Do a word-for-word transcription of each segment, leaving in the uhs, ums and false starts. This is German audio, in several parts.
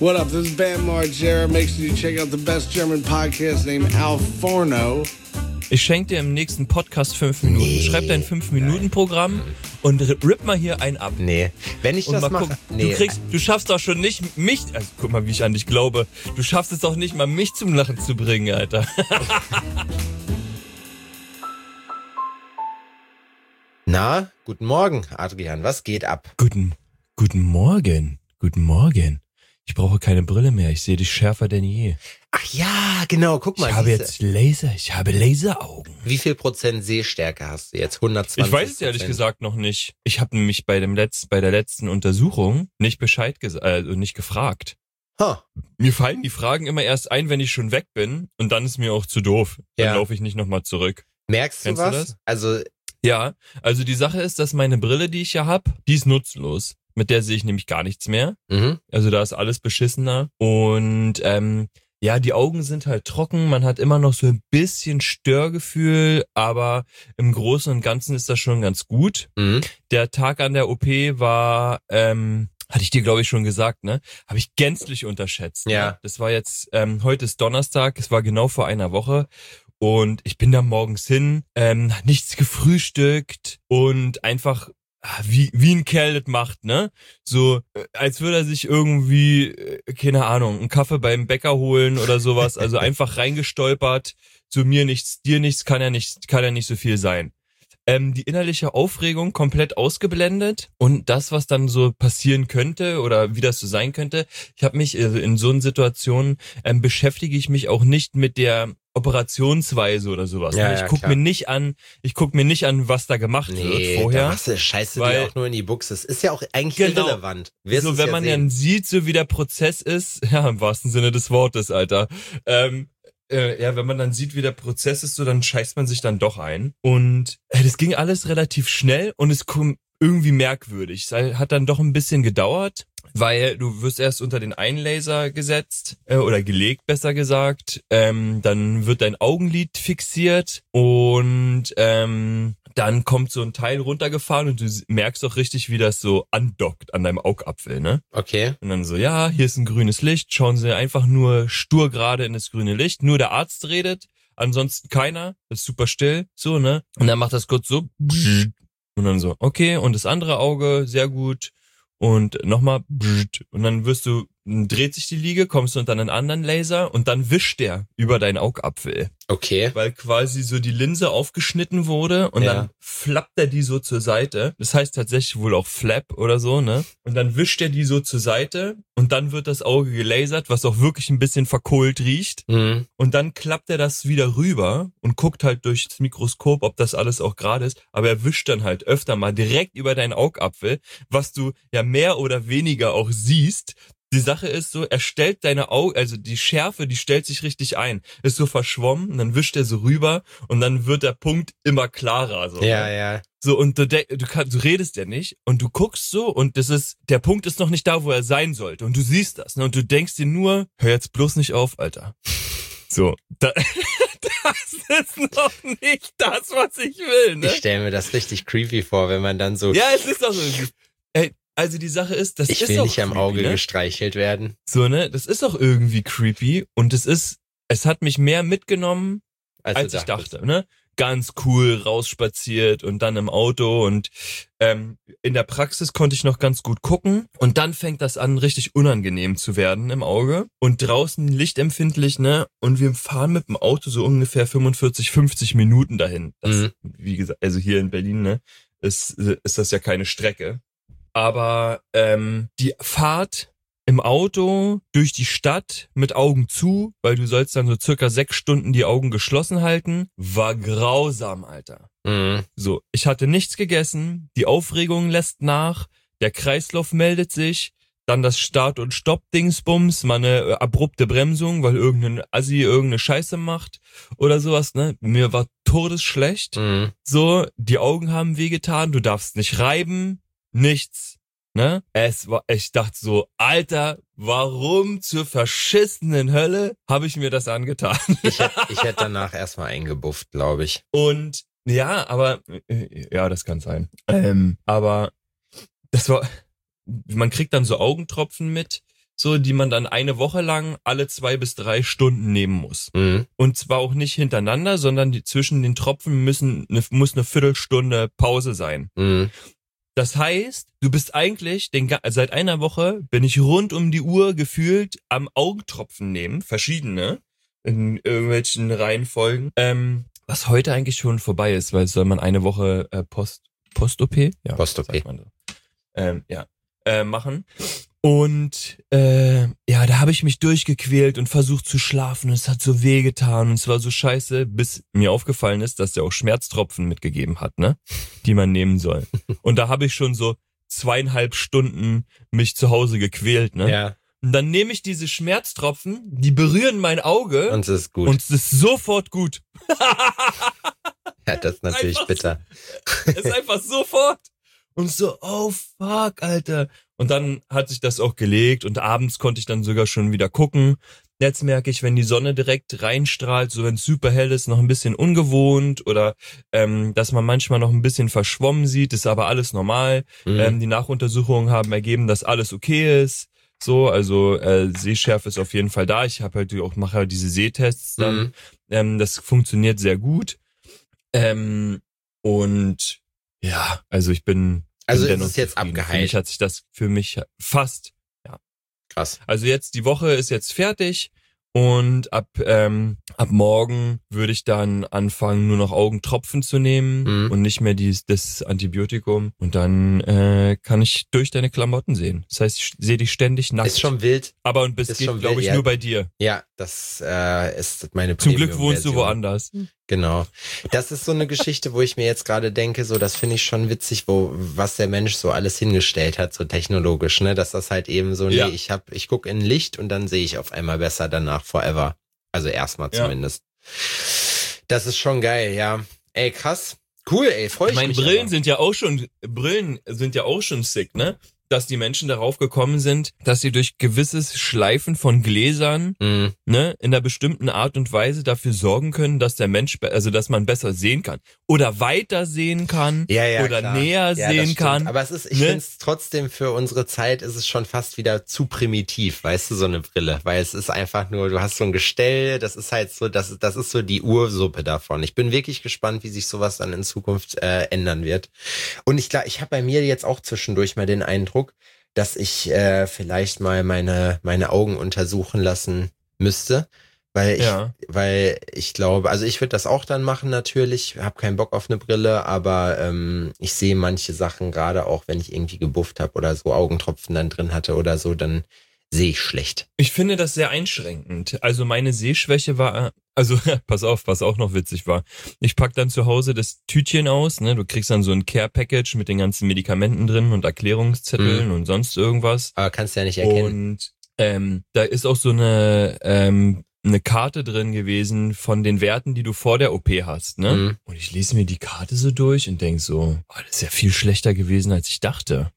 What up? This is Bam Margera. Make sure you check out the best German podcast named Al Forno. Ich schenke dir im nächsten Podcast fünf Minuten. Nee. Schreib dein fünf Minuten Programm und rip mal hier einen ab. Nee, wenn ich Und das mal mache... gucken, Nee. du kriegst, du schaffst doch schon nicht mich, also guck mal, wie ich an dich glaube, du schaffst es doch nicht mal, mich zum Lachen zu bringen, Alter. Na, guten Morgen, Adrian, was geht ab? Guten, guten Morgen, guten Morgen. Ich brauche keine Brille mehr, ich sehe dich schärfer denn je. Ach ja, genau, guck mal. Ich habe siehste. jetzt Laser, ich habe Laseraugen. Wie viel Prozent Sehstärke hast du jetzt? hundertzwanzig Ich weiß es ehrlich gesagt noch nicht. Ich habe nämlich bei dem letzten, bei der letzten Untersuchung nicht Bescheid gesagt, also nicht gefragt. Huh. Mir fallen die Fragen immer erst ein, wenn ich schon weg bin und dann ist mir auch zu doof. Dann Ja. laufe ich nicht nochmal zurück. Merkst du Kennst du was? das? Also, Ja, also die Sache ist, dass meine Brille, die ich ja hab, die ist nutzlos. Mit der sehe ich nämlich gar nichts mehr. mhm. Also da ist alles beschissener. Und ähm, ja, die Augen sind halt trocken. Man hat immer noch so ein bisschen Störgefühl, aber im Großen und Ganzen ist das schon ganz gut. Mhm. Der Tag an der O P war, ähm, hatte ich dir glaube ich schon gesagt, ne? Habe ich gänzlich unterschätzt. Ja. Ne? Das war jetzt, ähm, heute ist Donnerstag, es war genau vor einer Woche. Und ich bin da morgens hin, ähm, nichts gefrühstückt und einfach ah, wie wie ein Kerl das macht, ne? So, äh, als würde er sich irgendwie, äh, keine Ahnung, einen Kaffee beim Bäcker holen oder sowas. Also einfach reingestolpert. So mir nichts, dir nichts, kann ja nicht, kann ja nicht so viel sein. Ähm, die innerliche Aufregung komplett ausgeblendet und das, was dann so passieren könnte oder wie das so sein könnte. Ich habe mich also in so einer Situation ähm, beschäftige ich mich auch nicht mit der Operationsweise oder sowas. Ja, ne? Ich ja, guck klar. mir nicht an, ich guck mir nicht an, was da gemacht Nee, wird da vorher. machst du, scheißt du weil- dir auch nur in die Buchse. Das ist ja auch eigentlich Genau. irrelevant. Wirst So, es wenn ja man sehen. dann sieht, so wie der Prozess ist, ja, im wahrsten Sinne des Wortes, Alter. Ähm, äh, ja, wenn man dann sieht, wie der Prozess ist, so, dann scheißt man sich dann doch ein. Und äh, das ging alles relativ schnell und es kom irgendwie merkwürdig. Es hat dann doch ein bisschen gedauert, weil du wirst erst unter den Einlaser gesetzt äh, oder gelegt, besser gesagt. Ähm, dann wird dein Augenlid fixiert und ähm, dann kommt so ein Teil runtergefahren und du merkst auch richtig, wie das so andockt an deinem Augapfel, ne? Okay. Und dann so, ja, hier ist ein grünes Licht, schauen Sie einfach nur stur gerade in das grüne Licht. Nur der Arzt redet, ansonsten keiner, das ist super still, so, ne? Und dann macht das kurz so, und dann so, okay, und das andere Auge, sehr gut. Und nochmal, und dann wirst du, dreht sich die Liege, kommst du unter einen anderen Laser und dann wischt der über deinen Augapfel. Okay. Weil quasi so die Linse aufgeschnitten wurde und Ja. dann flappt er die so zur Seite. Das heißt tatsächlich wohl auch Flap oder so, ne? Und dann wischt er die so zur Seite und dann wird das Auge gelasert, was auch wirklich ein bisschen verkohlt riecht. Mhm. Und dann klappt er das wieder rüber und guckt halt durch das Mikroskop, ob das alles auch gerade ist. Aber er wischt dann halt öfter mal direkt über deinen Augapfel, was du ja mehr oder weniger auch siehst. Die Sache ist so, er stellt deine Augen, also die Schärfe, die stellt sich richtig ein. Ist so verschwommen, und dann wischt er so rüber und dann wird der Punkt immer klarer. So, Ja, ne? ja. So, und du, de- du, kann, du redest ja nicht und du guckst so und das ist, der Punkt ist noch nicht da, wo er sein sollte und du siehst das, ne? Und du denkst dir nur, hör jetzt bloß nicht auf, Alter. So, da, das ist noch nicht das, was ich will, ne? Ich stelle mir das richtig creepy vor, wenn man dann so... Ja, es ist doch so. Ey, also die Sache ist, das ich ist will auch nicht am creepy, Auge ne? gestreichelt werden. So, ne? Das ist auch irgendwie creepy und es ist, es hat mich mehr mitgenommen, Als, als du ich dachtest. dachte, ne? Ganz cool rausspaziert und dann im Auto und ähm, in der Praxis konnte ich noch ganz gut gucken und dann fängt das an, richtig unangenehm zu werden im Auge und draußen lichtempfindlich, ne? Und wir fahren mit dem Auto so ungefähr fünfundvierzig, fünfzig Minuten dahin. Das, Mhm. wie gesagt, also hier in Berlin, ne? Ist, ist das ja keine Strecke. Aber ähm, die Fahrt im Auto durch die Stadt mit Augen zu, weil du sollst dann so circa sechs Stunden die Augen geschlossen halten, war grausam, Alter. Mhm. So, ich hatte nichts gegessen, die Aufregung lässt nach, der Kreislauf meldet sich, dann das Start- und Stopp-Dingsbums, mal eine äh, abrupte Bremsung, weil irgendein Assi irgendeine Scheiße macht oder sowas, ne? Mir war todesschlecht. Mhm. So, die Augen haben wehgetan, du darfst nicht reiben, nichts, ne? Es war, ich dachte so, Alter, warum zur verschissenen Hölle habe ich mir das angetan? Ich hätte ich hätt danach erstmal eingebufft, glaube ich. Und ja, aber äh, ja, das kann sein. Ähm, aber das war, man kriegt dann so Augentropfen mit, so die man dann eine Woche lang alle zwei bis drei Stunden nehmen muss. Mhm. Und zwar auch nicht hintereinander, sondern die, zwischen den Tropfen müssen eine, muss eine Viertelstunde Pause sein. Mhm. Das heißt, du bist eigentlich, den, seit einer Woche bin ich rund um die Uhr gefühlt am Augentropfen nehmen, verschiedene, in irgendwelchen Reihenfolgen, ähm, was heute eigentlich schon vorbei ist, weil soll man eine Woche äh, Post, Post-O P? Ja, Post-O P. sagt man so. Ähm, ja, äh, machen. Und äh, ja, da habe ich mich durchgequält und versucht zu schlafen und es hat so weh getan und es war so scheiße, bis mir aufgefallen ist, dass der auch Schmerztropfen mitgegeben hat, ne, die man nehmen soll. Und da habe ich schon so zweieinhalb Stunden mich zu Hause gequält, ne. Ja. Und dann nehme ich diese Schmerztropfen, die berühren mein Auge Und es ist gut. und es ist sofort gut. Ja, das ist natürlich Einfach bitter. Es ist einfach sofort. Und so, oh fuck, Alter. Und dann hat sich das auch gelegt und abends konnte ich dann sogar schon wieder gucken. Jetzt merke ich, wenn die Sonne direkt reinstrahlt, so wenn es super hell ist, noch ein bisschen ungewohnt oder ähm, dass man manchmal noch ein bisschen verschwommen sieht, ist aber alles normal. Mhm. Ähm, die Nachuntersuchungen haben ergeben, dass alles okay ist. So, also äh, Sehschärfe ist auf jeden Fall da. Ich habe halt auch mache halt diese Sehtests dann. Mhm. Ähm, das funktioniert sehr gut. Ähm, und ja, also ich bin Also bin ist dennoch es jetzt zufrieden. Für abgeheilt. mich hat sich das für mich fast. Krass. Also jetzt die Woche ist jetzt fertig und ab ähm, ab morgen würde ich dann anfangen, nur noch Augentropfen zu nehmen Mhm. und nicht mehr dies, das Antibiotikum. Und dann äh, kann ich durch deine Klamotten sehen. Das heißt, ich sehe dich ständig nackt. Ist schon wild. Aber und das ist geht, schon glaube wild, ich, ja. nur bei dir. Ja, das äh, ist meine Zum Glück wohnst du Premium-Version. woanders. Genau. Das ist so eine Geschichte, wo ich mir jetzt gerade denke, so das finde ich schon witzig, wo was der Mensch so alles hingestellt hat, so technologisch, ne, dass das halt eben so, nee, Ja. ich hab, ich guck in Licht und dann sehe ich auf einmal besser danach forever. Also erstmal Ja. zumindest. Das ist schon geil, ja. Ey, krass. Cool, ey, freue ich Meine mich. Brillen aber. sind ja auch schon, Brillen sind ja auch schon sick, ne? Dass die Menschen darauf gekommen sind, dass sie durch gewisses Schleifen von Gläsern, Mhm. ne, in einer bestimmten Art und Weise dafür sorgen können, dass der Mensch, be- also dass man besser sehen kann oder weiter sehen kann Ja, ja, oder klar. näher Ja, das sehen stimmt. kann. Aber es ist, ich ne? finde es trotzdem für unsere Zeit ist es schon fast wieder zu primitiv, weißt du, so eine Brille, weil es ist einfach nur, du hast so ein Gestell, das ist halt so, das, das ist so die Ursuppe davon. Ich bin wirklich gespannt, wie sich sowas dann in Zukunft äh, ändern wird. Und ich glaube, ich habe bei mir jetzt auch zwischendurch mal den Eindruck, dass ich äh, vielleicht mal meine meine Augen untersuchen lassen müsste, weil ich Ja. weil ich glaube, also ich würde das auch dann machen natürlich, habe keinen Bock auf eine Brille, aber ähm, ich sehe manche Sachen gerade auch, wenn ich irgendwie gebufft habe oder so Augentropfen dann drin hatte oder so, dann sehe ich schlecht. Ich finde das sehr einschränkend. Also meine Sehschwäche war, also pass auf, was auch noch witzig war. Ich pack dann zu Hause das Tütchen aus, ne? Du kriegst dann so ein Care-Package mit den ganzen Medikamenten drin und Erklärungszetteln und sonst irgendwas. Aber kannst du ja nicht erkennen. Und ähm, da ist auch so eine ähm, eine Karte drin gewesen von den Werten, die du vor der O P hast, ne? Mhm. Und ich lese mir die Karte so durch und denk so, oh, das ist ja viel schlechter gewesen, als ich dachte.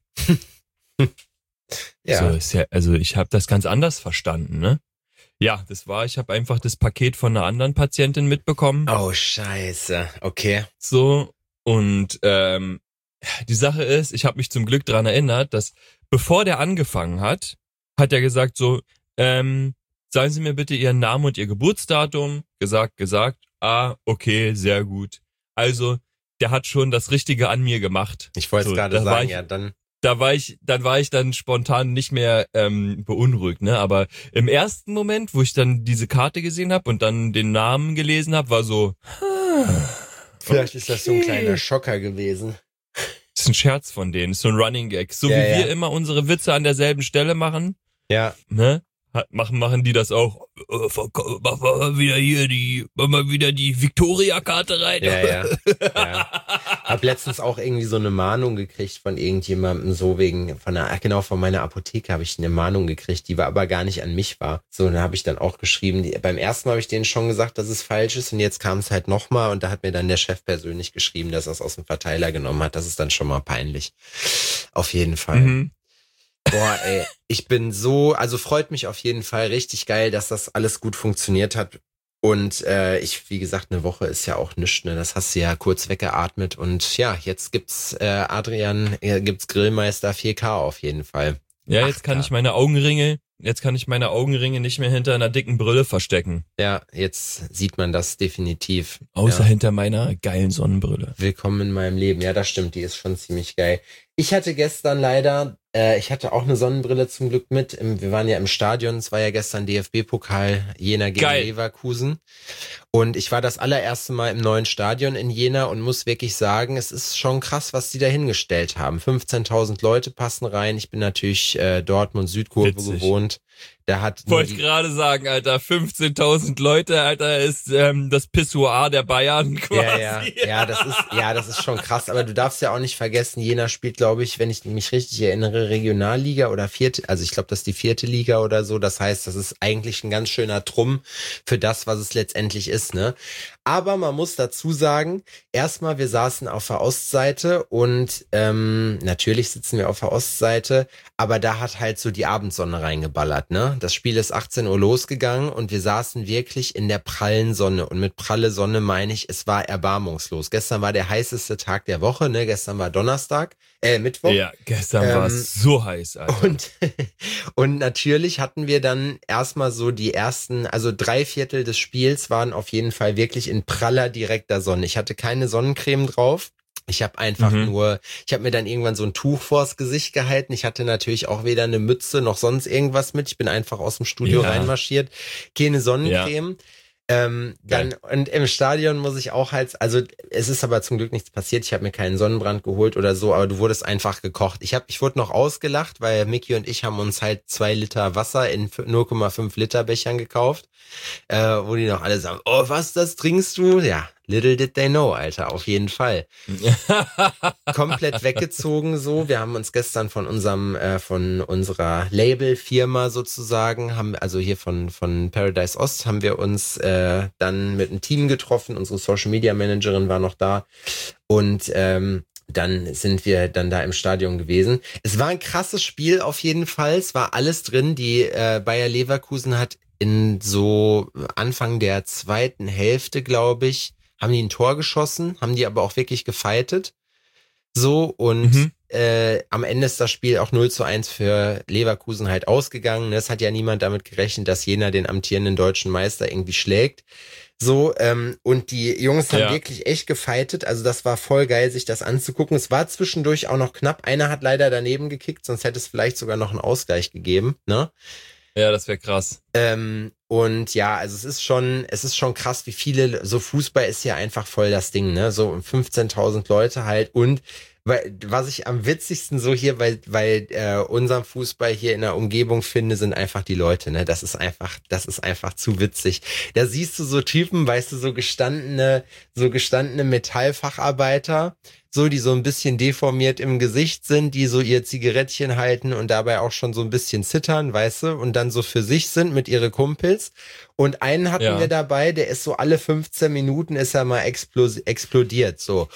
Ja. So, ist ja, also ich habe das ganz anders verstanden, ne? Ja, das war, ich habe einfach das Paket von einer anderen Patientin mitbekommen. Oh, scheiße. Okay. So, und ähm, die Sache ist, ich habe mich zum Glück dran erinnert, dass bevor der angefangen hat, hat er gesagt so, ähm, sagen Sie mir bitte Ihren Namen und Ihr Geburtsdatum. Gesagt, gesagt. Ah, okay, sehr gut. Also, der hat schon das Richtige an mir gemacht. Ich wollte es So, gerade da war sagen, ich- ja, dann. Da war ich, dann war ich dann spontan nicht mehr ähm, beunruhigt, ne? Aber im ersten Moment, wo ich dann diese Karte gesehen habe und dann den Namen gelesen habe, war so, Vielleicht ist das so ein okay. kleiner Schocker gewesen. Das ist ein Scherz von denen, ist so ein Running Gag. So Ja, wie ja. wir immer unsere Witze an derselben Stelle machen, Ja. ne? Hat- Machen, machen die das auch. Äh, verkau- Mach mal wieder hier die, mach mal wieder die Victoria-Karte rein. Ja, ja. ja. Hab letztens auch irgendwie so eine Mahnung gekriegt von irgendjemandem, so wegen, von der, genau, von meiner Apotheke habe ich eine Mahnung gekriegt, die war aber gar nicht an mich war. So, und da habe ich dann auch geschrieben, die, beim ersten Mal habe ich denen schon gesagt, dass es falsch ist und jetzt kam es halt nochmal und da hat mir dann der Chef persönlich geschrieben, dass er es aus dem Verteiler genommen hat. Das ist dann schon mal peinlich. Auf jeden Fall. Mhm. Boah, ey, ich bin so, also freut mich auf jeden Fall richtig geil, dass das alles gut funktioniert hat. Und äh, ich, wie gesagt, eine Woche ist ja auch nichts, ne? Das hast du ja kurz weggeatmet. Und ja, jetzt gibt's äh, Adrian, äh, gibt's Grillmeister vier K auf jeden Fall. Ja, Ach, jetzt kann klar. ich meine Augenringe Jetzt kann ich meine Augenringe nicht mehr hinter einer dicken Brille verstecken. Ja, jetzt sieht man das definitiv. Außer ja. hinter meiner geilen Sonnenbrille. Willkommen in meinem Leben. Ja, das stimmt, die ist schon ziemlich geil. Ich hatte gestern leider, äh, ich hatte auch eine Sonnenbrille zum Glück mit. Im, wir waren ja im Stadion, es war ja gestern D F B-Pokal Jena gegen Geil. Leverkusen. Und ich war das allererste Mal im neuen Stadion in Jena und muss wirklich sagen, es ist schon krass, was die da hingestellt haben. fünfzehntausend Leute passen rein. Ich bin natürlich äh, Dortmund Südkurve Witzig. gewohnt. Da hat Wollte ich gerade sagen, Alter, fünfzehntausend Leute, Alter, ist ähm, das Pissoir der Bayern quasi. Ja, ja, ja, das ist, ja, das ist schon krass. Aber du darfst ja auch nicht vergessen, Jena spielt, glaube ich, wenn ich mich richtig erinnere, Regionalliga oder vierte, also ich glaube, das ist die vierte Liga oder so. Das heißt, das ist eigentlich ein ganz schöner Trumm für das, was es letztendlich ist, ne? Aber man muss dazu sagen, erstmal, wir saßen auf der Ostseite und ähm, natürlich sitzen wir auf der Ostseite, aber da hat halt so die Abendsonne reingeballert, ne? Das Spiel ist achtzehn Uhr losgegangen und wir saßen wirklich in der prallen Sonne. Und mit pralle Sonne meine ich, es war erbarmungslos. Gestern war der heißeste Tag der Woche, ne? Gestern war Donnerstag, äh, Mittwoch. Ja, gestern ähm, war es so heiß, Alter. Und, und natürlich hatten wir dann erstmal so die ersten, also drei Viertel des Spiels waren auf jeden Fall wirklich in praller, direkter Sonne. Ich hatte keine Sonnencreme drauf. Ich habe einfach mhm. nur, ich habe mir dann irgendwann so ein Tuch vors Gesicht gehalten. Ich hatte natürlich auch weder eine Mütze noch sonst irgendwas mit. Ich bin einfach aus dem Studio ja. reinmarschiert. Keine Sonnencreme. Ja. Ähm, dann und im Stadion muss ich auch halt, also es ist aber zum Glück nichts passiert. Ich habe mir keinen Sonnenbrand geholt oder so, aber du wurdest einfach gekocht. Ich habe, ich wurde noch ausgelacht, weil Micky und ich haben uns halt zwei Liter Wasser in null Komma fünf Liter Bechern gekauft, äh, wo die noch alle sagen, oh was, das trinkst du? Ja, little did they know, Alter, auf jeden Fall. Komplett weggezogen so. Wir haben uns gestern von unserem, äh, von unserer Label-Firma sozusagen, haben also hier von von Paradise Ost, haben wir uns äh, dann mit einem Team getroffen. Unsere Social-Media-Managerin war noch da und ähm, dann sind wir dann da im Stadion gewesen. Es war ein krasses Spiel auf jeden Fall. Es war alles drin. Die äh, Bayer Leverkusen hat in so Anfang der zweiten Hälfte, glaube ich, haben die ein Tor geschossen, haben die aber auch wirklich gefightet. So, und mhm. äh, am Ende ist das Spiel auch null zu eins für Leverkusen halt ausgegangen. Es hat ja niemand damit gerechnet, dass Jena den amtierenden deutschen Meister irgendwie schlägt. So, ähm, und die Jungs haben ja. wirklich echt gefightet. Also das war voll geil, sich das anzugucken. Es war zwischendurch auch noch knapp. Einer hat leider daneben gekickt, sonst hätte es vielleicht sogar noch einen Ausgleich gegeben, ne? Ja, das wäre krass. Ähm, und ja, also es ist schon, es ist schon krass, wie viele, so Fußball ist ja einfach voll das Ding, ne? So fünfzehntausend Leute halt. Und weil, was ich am witzigsten so hier, weil, weil äh, unserem Fußball hier in der Umgebung finde, sind einfach die Leute, ne? Das ist einfach, das ist einfach zu witzig. Da siehst du so Typen, weißt du, so gestandene, so gestandene Metallfacharbeiter, so, die so ein bisschen deformiert im Gesicht sind, die so ihr Zigarettchen halten und dabei auch schon so ein bisschen zittern, weißt du, und dann so für sich sind mit ihre Kumpels. Und einen hatten ja. wir dabei, der ist so alle fünfzehn Minuten ist er mal explos- explodiert, so,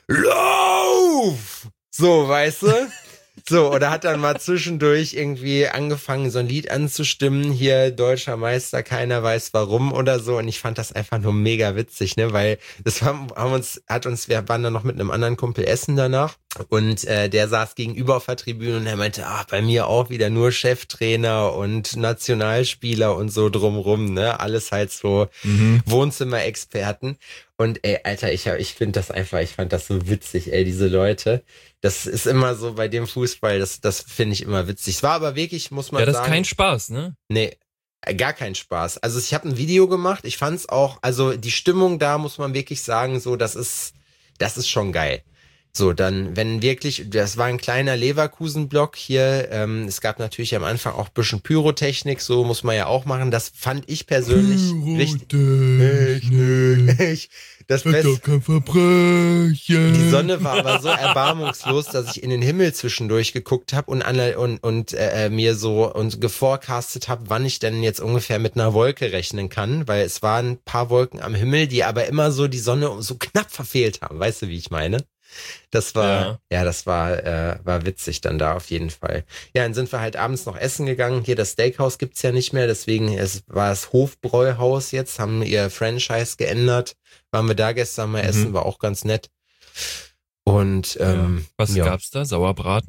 Lauf! So, weißt du? So, oder hat dann mal zwischendurch irgendwie angefangen, so ein Lied anzustimmen, hier deutscher Meister, keiner weiß warum oder so. Und ich fand das einfach nur mega witzig, ne, weil das haben, haben uns, hat uns, wir waren dann noch mit einem anderen Kumpel essen danach und äh, der saß gegenüber auf der Tribüne und er meinte, ach, bei mir auch wieder nur Cheftrainer und Nationalspieler und so drumrum, ne, alles halt so mhm. Wohnzimmerexperten. Und ey, Alter, ich ich finde das einfach, ich fand das so witzig, ey, diese Leute. Das ist immer so bei dem Fußball, das das finde ich immer witzig. Es war aber wirklich, muss man sagen. Ja, das ist kein Spaß, ne? Nee, gar kein Spaß. Also ich habe ein Video gemacht, ich fand's auch, also die Stimmung da, muss man wirklich sagen, so, das ist, das ist schon geil. So, dann, wenn wirklich, das war ein kleiner Leverkusen-Block hier, ähm, es gab natürlich am Anfang auch ein bisschen Pyrotechnik, so muss man ja auch machen, das fand ich persönlich richtig, echt, das Beste. Kein Verbrechen. Die Sonne war aber so erbarmungslos, dass ich in den Himmel zwischendurch geguckt habe und, an, und, und äh, mir so und geforecastet habe, wann ich denn jetzt ungefähr mit einer Wolke rechnen kann, weil es waren ein paar Wolken am Himmel, die aber immer so die Sonne so knapp verfehlt haben, weißt du, wie ich meine? Das war, ja, ja das war, äh, war witzig dann da auf jeden Fall. Ja, dann sind wir halt abends noch essen gegangen. Hier das Steakhouse gibt's ja nicht mehr, deswegen es war das Hofbräuhaus jetzt, haben ihr Franchise geändert. Waren wir da gestern mal mhm. essen, war auch ganz nett. Und ähm, ja. Was ja. gab's da? Sauerbraten?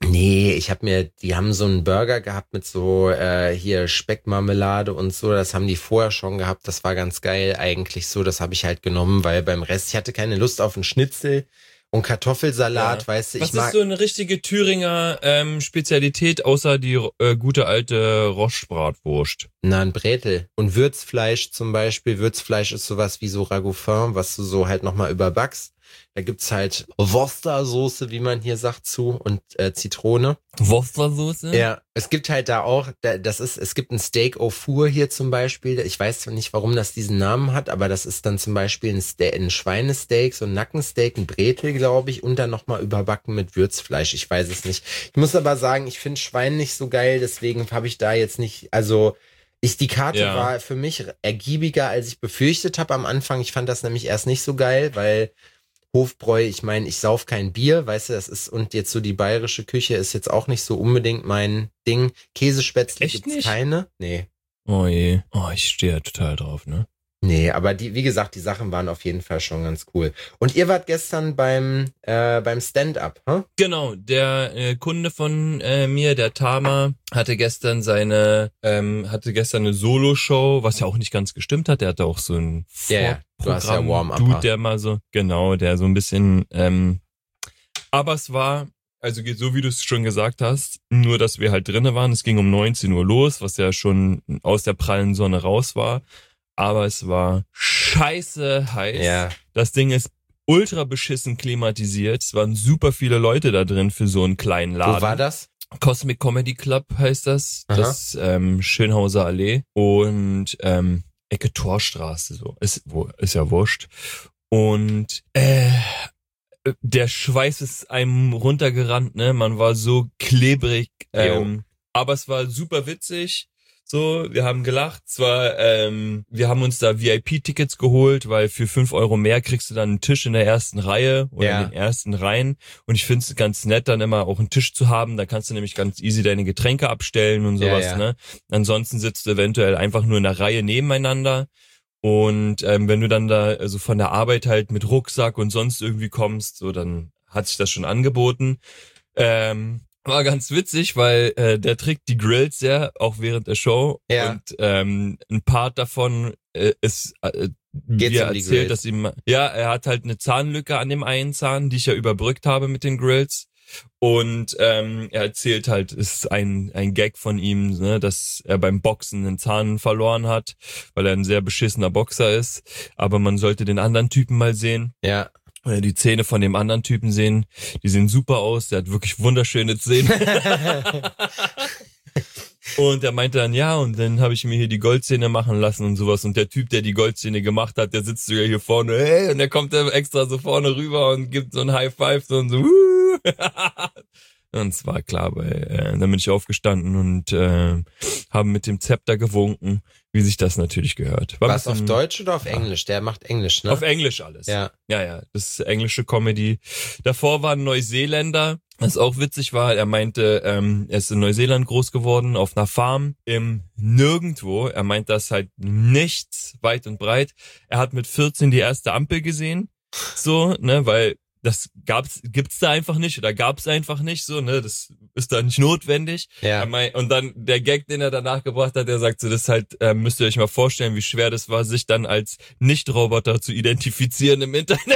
Nee, ich habe mir, die haben so einen Burger gehabt mit so äh, hier Speckmarmelade und so, das haben die vorher schon gehabt, das war ganz geil eigentlich so, das habe ich halt genommen, weil beim Rest, ich hatte keine Lust auf einen Schnitzel und Kartoffelsalat, Ja. weißt du, Was ich mag... ist so eine richtige Thüringer ähm, Spezialität, außer die äh, gute alte Roche-Bratwurst? Na, ein Brätel. Und Würzfleisch zum Beispiel. Würzfleisch ist sowas wie so Ragoufin, was du so halt nochmal überbackst. Da gibt's halt Worcestersoße, wie man hier sagt, zu und äh, Zitrone. Worcestersoße? Ja, es gibt halt da auch, da, das ist, es gibt ein Steak au Four hier zum Beispiel. Ich weiß nicht, warum das diesen Namen hat, aber das ist dann zum Beispiel ein, Ste ein Schweinesteak, so ein Nackensteak, ein Brätel, glaube ich, und dann nochmal überbacken mit Würzfleisch. Ich weiß es nicht. Ich muss aber sagen, ich finde Schwein nicht so geil, deswegen habe ich da jetzt nicht, also ich, die Karte Ja. war für mich ergiebiger, als ich befürchtet habe am Anfang. Ich fand das nämlich erst nicht so geil, weil Hofbräu, ich meine, ich sauf kein Bier, weißt du, das ist, und jetzt so die bayerische Küche ist jetzt auch nicht so unbedingt mein Ding. Käsespätzle Echt gibt's nicht? keine. Nee. Oh je. Oh, ich stehe ja total drauf, ne? Nee, aber die, wie gesagt, die Sachen waren auf jeden Fall schon ganz cool. Und ihr wart gestern beim, äh, beim Stand-up, hä? Genau, der äh, Kunde von äh, mir, der Tama, hatte gestern seine, ähm, hatte gestern eine Solo-Show, was ja auch nicht ganz gestimmt hat. Der hatte auch so ein Ja, ja. Du hast ja Vorprogramm- Warm-Upper. Dude, der mal so, genau, der so ein bisschen, ähm, aber es war, also geht so wie du es schon gesagt hast, nur dass wir halt drinnen waren. Es ging um neunzehn Uhr los, was ja schon aus der prallen Sonne raus war. Aber es war scheiße heiß. Ja. Das Ding ist ultra beschissen klimatisiert. Es waren super viele Leute da drin für so einen kleinen Laden. Wo war das? Cosmic Comedy Club heißt das. Aha. Das ähm, Schönhauser Allee und ähm, Ecke Torstraße. So ist, wo, ist ja wurscht. Und äh, der Schweiß ist einem runtergerannt. Ne, man war so klebrig. Ähm, aber es war super witzig. So, wir haben gelacht. Zwar, ähm, wir haben uns da V I P-Tickets geholt, weil für fünf Euro mehr kriegst du dann einen Tisch in der ersten Reihe oder Ja. in den ersten Reihen. Und ich finde es ganz nett, dann immer auch einen Tisch zu haben. Da kannst du nämlich ganz easy deine Getränke abstellen und Ja, sowas. ja. Ne? Ansonsten sitzt du eventuell einfach nur in der Reihe nebeneinander. Und ähm, wenn du dann da also von der Arbeit halt mit Rucksack und sonst irgendwie kommst, so dann hat sich das schon angeboten. Ähm, War ganz witzig, weil äh, der trägt die Grills ja auch während der Show. Ja. Und ähm, ein Part davon äh, ist, äh, Geht's wie er um die erzählt, Grills? dass ihm, ja, er hat halt eine Zahnlücke an dem einen Zahn, die ich ja überbrückt habe mit den Grills. Und ähm, er erzählt halt, es ist ein ein Gag von ihm, ne, dass er beim Boxen einen Zahn verloren hat, weil er ein sehr beschissener Boxer ist. Aber man sollte den anderen Typen mal sehen. Ja. Oder die Zähne von dem anderen Typen sehen. Die sehen super aus. Der hat wirklich wunderschöne Zähne. Und er meinte dann, ja, und dann habe ich mir hier die Goldzähne machen lassen und sowas. Und der Typ, der die Goldzähne gemacht hat, der sitzt sogar hier vorne, hey, und der kommt dann extra so vorne rüber und gibt so ein High Five so und so. Wuh. Und es war klar, weil äh, dann bin ich aufgestanden und äh, haben mit dem Zepter gewunken, wie sich das natürlich gehört. War ein Was auf bisschen- Deutsch oder auf Englisch? Der macht Englisch, ne? Auf Englisch alles. Ja. Ja, ja, das ist englische Comedy. Davor war ein Neuseeländer, was auch witzig war. Er meinte, ähm, er ist in Neuseeland groß geworden, auf einer Farm im Nirgendwo. Er meint das halt nichts weit und breit. Er hat mit vierzehn die erste Ampel gesehen, so, ne, weil das gab's, gibt's da einfach nicht oder gab's einfach nicht so, ne, das ist da nicht notwendig. Ja. Er meint, und dann der Gag, den er danach gebracht hat, der sagt so, das ist halt, äh, müsst ihr euch mal vorstellen, wie schwer das war, sich dann als Nicht-Roboter zu identifizieren im Internet.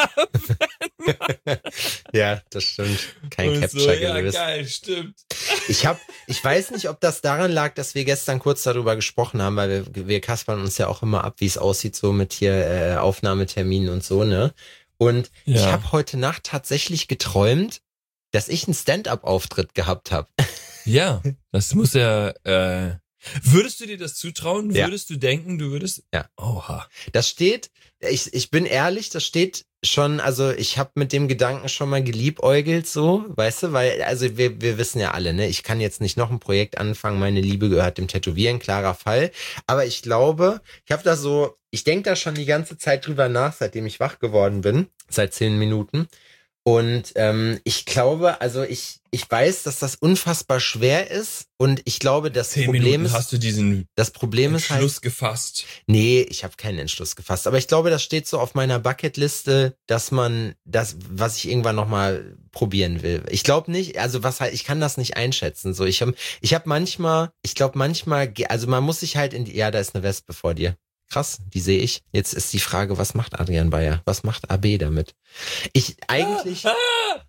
Ja, das stimmt. Kein Und Capture so, ja, gelöst. geil, stimmt. Ich hab, ich weiß nicht, ob das daran lag, dass wir gestern kurz darüber gesprochen haben, weil wir, wir kaspern uns ja auch immer ab, wie es aussieht, so mit hier äh, Aufnahmeterminen und so, ne? Und ich Ja. habe heute Nacht tatsächlich geträumt, dass ich einen Stand-up-Auftritt gehabt habe. Ja, das muss ja, äh, würdest du dir das zutrauen? Ja. Würdest du denken, du würdest? Ja. Oha. Das steht, ich, ich bin ehrlich, das steht schon, also ich habe mit dem Gedanken schon mal geliebäugelt, so, weißt du, weil, also wir, wir wissen ja alle, ne, ich kann jetzt nicht noch ein Projekt anfangen, meine Liebe gehört dem Tätowieren, klarer Fall, aber ich glaube, ich habe da so, ich denke da schon die ganze Zeit drüber nach, seitdem ich wach geworden bin, seit zehn Minuten, Und ähm, ich glaube, also ich ich weiß, dass das unfassbar schwer ist und ich glaube, das Zehn Problem Minuten ist, hast du diesen das Problem ist halt, Entschluss gefasst. nee, ich habe keinen Entschluss gefasst, aber ich glaube, das steht so auf meiner Bucketliste, dass man das, was ich irgendwann nochmal probieren will. Ich glaube nicht, also was halt, ich kann das nicht einschätzen. So, ich habe, ich habe manchmal, ich glaube manchmal, also man muss sich halt in die, ja, da ist eine Wespe vor dir. Krass, die sehe ich. Jetzt ist die Frage, was macht Adrian Bayer? Was macht A B damit? Ich eigentlich. Ah, ah.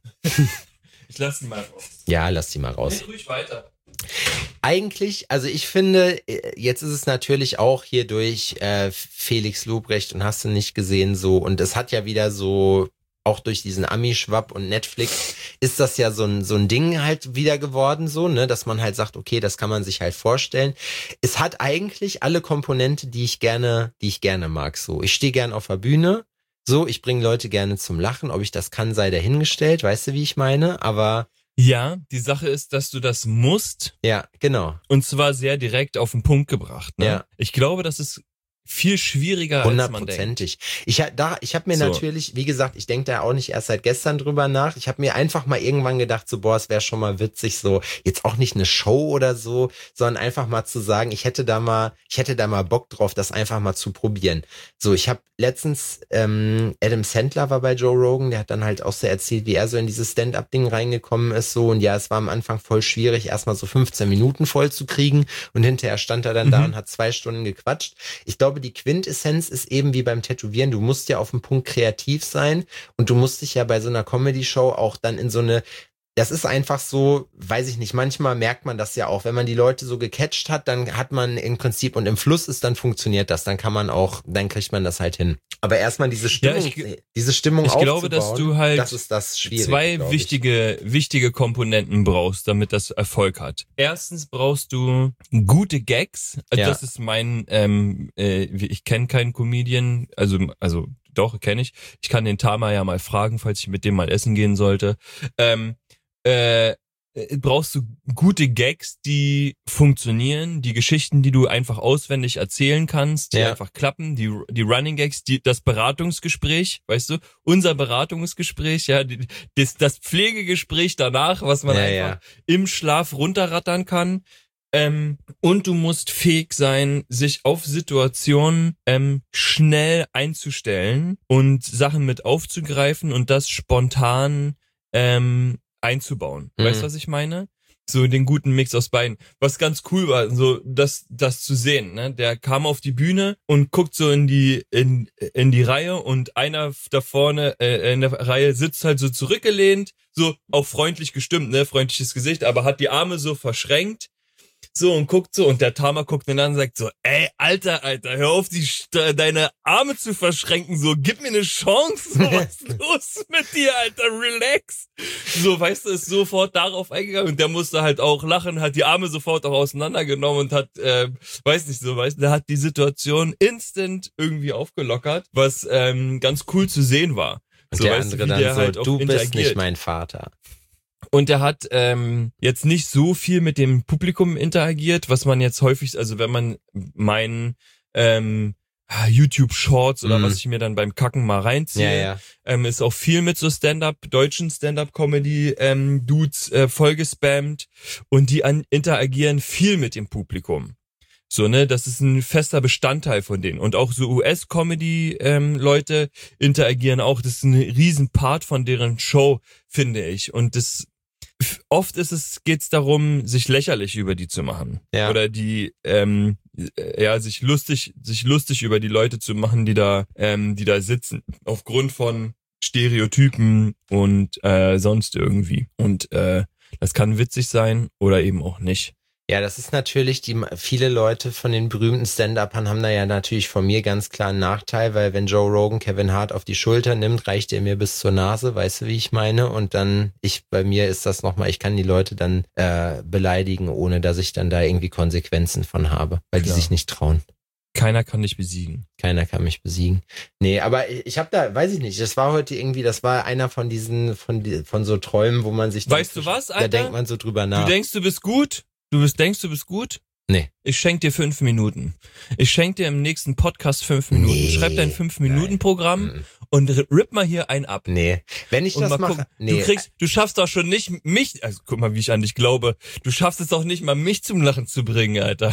Ich lass ihn mal raus. Ja, lass die mal raus. Red ruhig weiter. Eigentlich, also ich finde, jetzt ist es natürlich auch hier durch äh, Felix Lobrecht und hast du nicht gesehen so und es hat ja wieder so, auch durch diesen Ami-Schwapp und Netflix ist das ja so ein so ein Ding halt wieder geworden so, ne, dass man halt sagt, okay, das kann man sich halt vorstellen. Es hat eigentlich alle Komponente, die ich gerne, die ich gerne mag so. Ich stehe gern auf der Bühne, so, ich bringe Leute gerne zum Lachen, ob ich das kann, sei dahingestellt, weißt du, wie ich meine, aber Ja, die Sache ist, dass du das musst. ja, genau. Und zwar sehr direkt auf den Punkt gebracht. Ne? Ja. Ich glaube, das ist viel schwieriger, als man denkt. Hundertprozentig. Ich ha- da, ich habe mir So. natürlich, wie gesagt, ich denke da auch nicht erst seit gestern drüber nach. Ich habe mir einfach mal irgendwann gedacht, so boah, es wäre schon mal witzig, so jetzt auch nicht eine Show oder so, sondern einfach mal zu sagen, ich hätte da mal, ich hätte da mal Bock drauf, das einfach mal zu probieren. So, ich habe letztens ähm, Adam Sandler war bei Joe Rogan, der hat dann halt auch so erzählt, wie er so in dieses Stand-up-Ding reingekommen ist, so und ja, es war am Anfang voll schwierig, erstmal so fünfzehn Minuten voll zu kriegen und hinterher stand er dann Mhm. da und hat zwei Stunden gequatscht. Ich glaube, die Quintessenz ist eben wie beim Tätowieren, du musst ja auf dem Punkt kreativ sein und du musst dich ja bei so einer Comedy-Show auch dann in so eine, das ist einfach so, weiß ich nicht, manchmal merkt man das ja auch, wenn man die Leute so gecatcht hat, dann hat man im Prinzip und im Fluss ist, dann funktioniert das, dann kann man auch, dann kriegt man das halt hin. Aber erstmal diese Stimmung, Ja, ich- diese Stimmung ich glaube, aufzubauen, dass du halt das ist das Schwierige, zwei glaub ich. wichtige, wichtige Komponenten brauchst, damit das Erfolg hat. Erstens brauchst du gute Gags. Also Ja. das ist mein, ähm, äh, ich kenne keinen Comedian, also, also doch, kenne ich. Ich kann den Tama ja mal fragen, falls ich mit dem mal essen gehen sollte. Ähm, äh, brauchst du gute Gags, die funktionieren, die Geschichten, die du einfach auswendig erzählen kannst, die Ja. einfach klappen, die die Running Gags, die das Beratungsgespräch, weißt du, unser Beratungsgespräch, ja, die, das, das Pflegegespräch danach, was man Ja, einfach ja. im Schlaf runterrattern kann. Ähm, und du musst fähig sein, sich auf Situationen ähm, schnell einzustellen und Sachen mit aufzugreifen und das spontan ähm, einzubauen. Mhm. Weißt du, was ich meine? So den guten Mix aus beiden. Was ganz cool war, so das das zu sehen, ne? Der kam auf die Bühne und guckt so in die in in die Reihe und einer da vorne äh, in der Reihe sitzt halt so zurückgelehnt, so auch freundlich gestimmt, ne? Freundliches Gesicht, aber hat die Arme so verschränkt. So und guckt so und der Tama guckt ihn an und sagt so, ey, Alter, Alter, hör auf, die St- deine Arme zu verschränken, so, gib mir eine Chance, so, was ist los mit dir, Alter, relax. So, weißt du, ist sofort darauf eingegangen und der musste halt auch lachen, hat die Arme sofort auch auseinandergenommen und hat, äh, weiß nicht so, weißt du, der hat die Situation instant irgendwie aufgelockert, was ähm, ganz cool zu sehen war. Und so, der weißt andere wie dann der so, halt auch du bist interagiert. nicht mein Vater. Und er hat ähm, jetzt nicht so viel mit dem Publikum interagiert, was man jetzt häufig, also wenn man meinen ähm, YouTube Shorts oder Mhm. was ich mir dann beim Kacken mal reinziehe, Ja, ja. Ähm, ist auch viel mit so Stand-up, deutschen Stand-up-Comedy ähm, Dudes äh, vollgespammt und die an, interagieren viel mit dem Publikum. So, ne, das ist ein fester Bestandteil von denen. Und auch so U S-Comedy-Leute interagieren auch. Das ist ein riesen Part von deren Show, finde ich. Und das f- oft ist es, geht's darum, sich lächerlich über die zu machen. Ja. Oder die, ähm, äh, ja, sich lustig, sich lustig über die Leute zu machen, die da, ähm, die da sitzen. Aufgrund von Stereotypen und äh, sonst irgendwie. Und äh, das kann witzig sein oder eben auch nicht. Ja, das ist natürlich, die viele Leute von den berühmten Stand-Upern haben da ja natürlich von mir ganz klar einen Nachteil, weil wenn Joe Rogan Kevin Hart auf die Schulter nimmt, reicht er mir bis zur Nase, weißt du, wie ich meine? Und dann, ich, bei mir ist das nochmal, ich kann die Leute dann äh, beleidigen, ohne dass ich dann da irgendwie Konsequenzen von habe, weil Klar. die sich nicht trauen. Keiner kann dich besiegen. Keiner kann mich besiegen. Nee, aber ich, ich habe da, weiß ich nicht, das war heute irgendwie, das war einer von diesen, von, die, von so Träumen, wo man sich Weißt dann, du was, da Alter? denkt man so drüber nach. Du denkst, du bist gut? Du bist, denkst, du bist gut? Nee. Ich schenke dir fünf Minuten. Ich schenke dir im nächsten Podcast fünf Minuten. Nee. Schreib dein fünf-Minuten-Programm Nein. und rip mal hier einen ab. Nee. Wenn ich Und das mal mache, gucken. nee. Du kriegst, du schaffst doch schon nicht mich, also guck mal, wie ich an dich glaube. Du schaffst es doch nicht mal, mich zum Lachen zu bringen, Alter.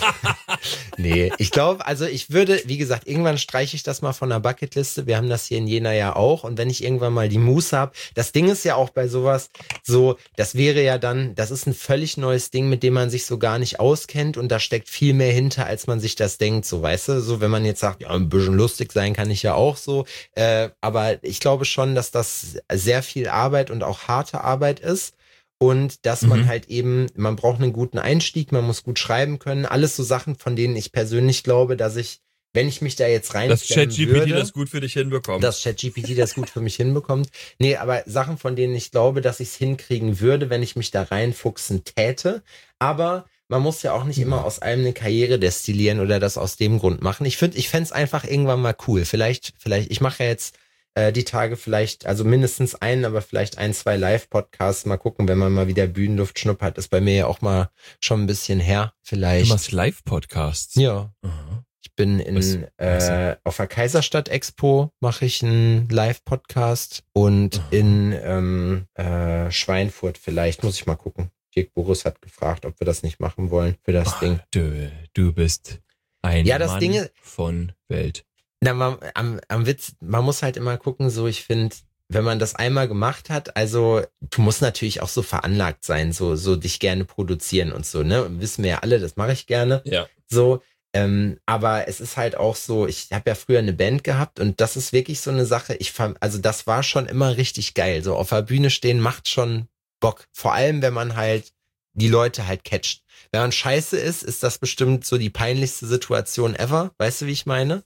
Nee, ich glaube, also ich würde, wie gesagt, irgendwann streiche ich das mal von der Bucketliste. Wir haben das hier in Jena ja auch. Und wenn ich irgendwann mal die Muße habe, das Ding ist ja auch bei sowas so, das wäre ja dann, das ist ein völlig neues Ding, mit dem man sich so gar nicht auskennt und da steckt viel mehr hinter, als man sich das denkt, so, weißt du, so, wenn man jetzt sagt, ja, ein bisschen lustig sein kann ich ja auch so, äh, aber ich glaube schon, dass das sehr viel Arbeit und auch harte Arbeit ist. Und dass man Mhm. halt eben, man braucht einen guten Einstieg, man muss gut schreiben können. Alles so Sachen, von denen ich persönlich glaube, dass ich, wenn ich mich da jetzt rein Dass ChatGPT würde, das gut für dich hinbekommt. dass ChatGPT das gut für mich hinbekommt. Nee, aber Sachen, von denen ich glaube, dass ich es hinkriegen würde, wenn ich mich da reinfuchsen täte. Aber man muss ja auch nicht Ja. immer aus einem eine Karriere destillieren oder das aus dem Grund machen. Ich finde, ich fände es einfach irgendwann mal cool. Vielleicht, vielleicht, ich mache ja jetzt äh, die Tage vielleicht, also mindestens einen, aber vielleicht ein, zwei Live-Podcasts. Mal gucken, wenn man mal wieder Bühnenluft schnuppert. Ist bei mir ja auch mal schon ein bisschen her. Du Vielleicht. machst Live-Podcasts. Ja. Aha. Ich bin in Was- was äh, auf der Kaiserstadt Expo mache ich einen Live-Podcast und Aha. in ähm, äh, Schweinfurt vielleicht, muss ich mal gucken. Dirk Boris hat gefragt, ob wir das nicht machen wollen für das Ding. Du, du bist ein Ja, das Mann Ding ist- von Welt. Na, man, am, am Witz, man muss halt immer gucken, so ich finde, wenn man das einmal gemacht hat, also du musst natürlich auch so veranlagt sein, so so dich gerne produzieren und so, ne? Wissen wir ja alle, das mache ich gerne. Ja. So, ähm, aber es ist halt auch so, ich habe ja früher eine Band gehabt und das ist wirklich so eine Sache, ich fand, also das war schon immer richtig geil. So auf der Bühne stehen macht schon Bock. Vor allem, wenn man halt die Leute halt catcht. Wenn man scheiße ist, ist das bestimmt so die peinlichste Situation ever. Weißt du, wie ich meine?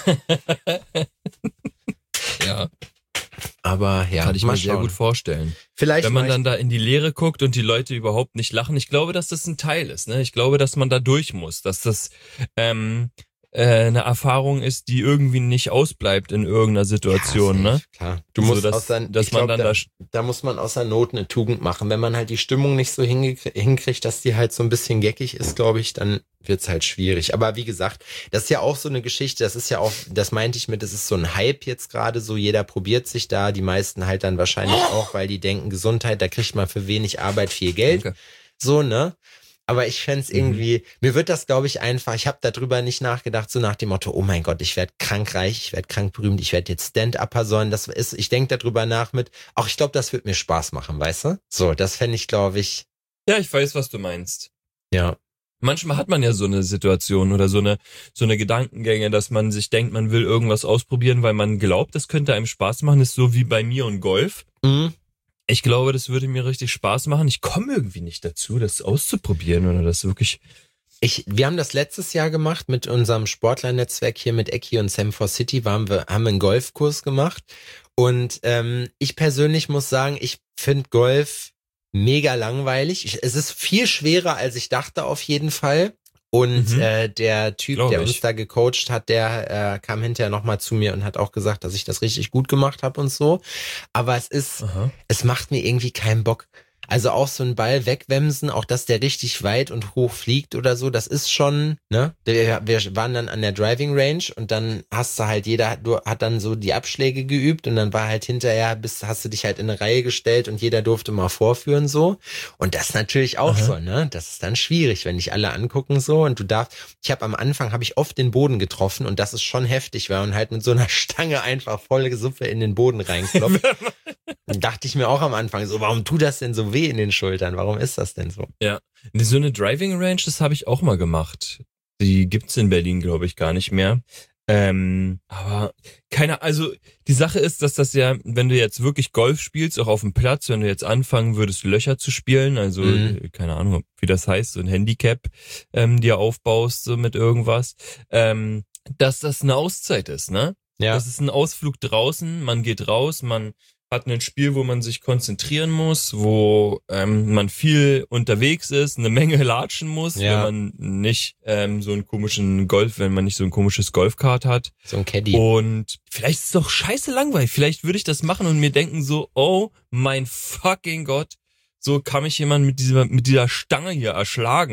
Ja, Aber ja, kann ich mal mir sehr schauen. gut vorstellen. Vielleicht Wenn man mach ich- dann da in die Leere guckt und die Leute überhaupt nicht lachen, ich glaube, dass das ein Teil ist. Ne? Ich glaube, dass man da durch muss, dass das ähm, äh, eine Erfahrung ist, die irgendwie nicht ausbleibt in irgendeiner Situation. Ja, Ne? safe, klar. Du So, musst dass- aus der, dass ich man glaub, dann da, da- da muss man aus der Not eine Tugend machen. Wenn man halt die Stimmung nicht so hingekriegt, hinkriegt, dass die halt so ein bisschen geckig ist, glaube ich, dann wird's halt schwierig. Aber wie gesagt, das ist ja auch so eine Geschichte, das ist ja auch, das meinte ich mit, das ist so ein Hype jetzt gerade, so jeder probiert sich da, die meisten halt dann wahrscheinlich auch, weil die denken, Gesundheit, da kriegt man für wenig Arbeit viel Geld. Danke. So, ne? Aber ich fänd's Mhm. irgendwie, mir wird das, glaube ich, einfach, ich habe darüber nicht nachgedacht, so nach dem Motto, oh mein Gott, ich werde krank reich, ich werde krank berühmt, ich werde jetzt Stand-Upper sollen. Das ist, ich denke darüber nach mit, auch ich glaube, das wird mir Spaß machen, weißt du? So, das fände ich, glaube ich, Ja, ich weiß, was du meinst. ja. Manchmal hat man ja so eine Situation oder so eine so eine Gedankengänge, dass man sich denkt, man will irgendwas ausprobieren, weil man glaubt, das könnte einem Spaß machen. Das ist so wie bei mir und Golf. Mhm. Ich glaube, das würde mir richtig Spaß machen. Ich komme irgendwie nicht dazu, das auszuprobieren oder das wirklich. Ich, wir haben das letztes Jahr gemacht mit unserem Sportlernetzwerk hier mit Ecki und Sam for City, waren wir, haben einen Golfkurs gemacht. Und ähm, ich persönlich muss sagen, ich finde Golf mega langweilig. Ich, es ist viel schwerer, als ich dachte, auf jeden Fall. Und Mhm. äh, der Typ, Glaub der ich. uns da gecoacht hat, der äh, kam hinterher nochmal zu mir und hat auch gesagt, dass ich das richtig gut gemacht habe und so. Aber es ist, Aha. es macht mir irgendwie keinen Bock. Also auch so ein Ball wegwemsen, auch dass der richtig weit und hoch fliegt oder so, das ist schon, ne? Wir, wir waren dann an der Driving Range und dann hast du halt, jeder du, hat dann so die Abschläge geübt und dann war halt hinterher, bis hast du dich halt in eine Reihe gestellt und jeder durfte mal vorführen so. Und das ist natürlich auch Aha. so, ne? Das ist dann schwierig, wenn dich alle angucken so und du darfst, ich habe am Anfang, habe ich oft den Boden getroffen und das ist schon heftig, weil man halt mit so einer Stange einfach volle Suppe in den Boden reinklopft. Dann dachte ich mir auch am Anfang so, warum tut das denn so weh in den Schultern? Warum ist das denn so? So eine Driving Range, das habe ich auch mal gemacht. Die gibt's in Berlin, glaube ich, gar nicht mehr. Ähm, aber keine, also die Sache ist, dass das ja, wenn du jetzt wirklich Golf spielst, auch auf dem Platz, wenn du jetzt anfangen würdest, Löcher zu spielen, also Mhm. äh, keine Ahnung, wie das heißt, so ein Handicap ähm, dir aufbaust, so mit irgendwas, ähm, dass das eine Auszeit ist, ne? Ja. Das ist ein Ausflug draußen, man geht raus, man hat ein Spiel, wo man sich konzentrieren muss, wo ähm, man viel unterwegs ist, eine Menge latschen muss, Ja. wenn man nicht ähm, so einen komischen Golf, wenn man nicht so ein komisches Golfkart hat. So ein Caddy. Und vielleicht ist es doch scheiße langweilig. Vielleicht würde ich das machen und mir denken so, oh mein fucking Gott, so kann mich jemand mit dieser mit dieser Stange hier erschlagen.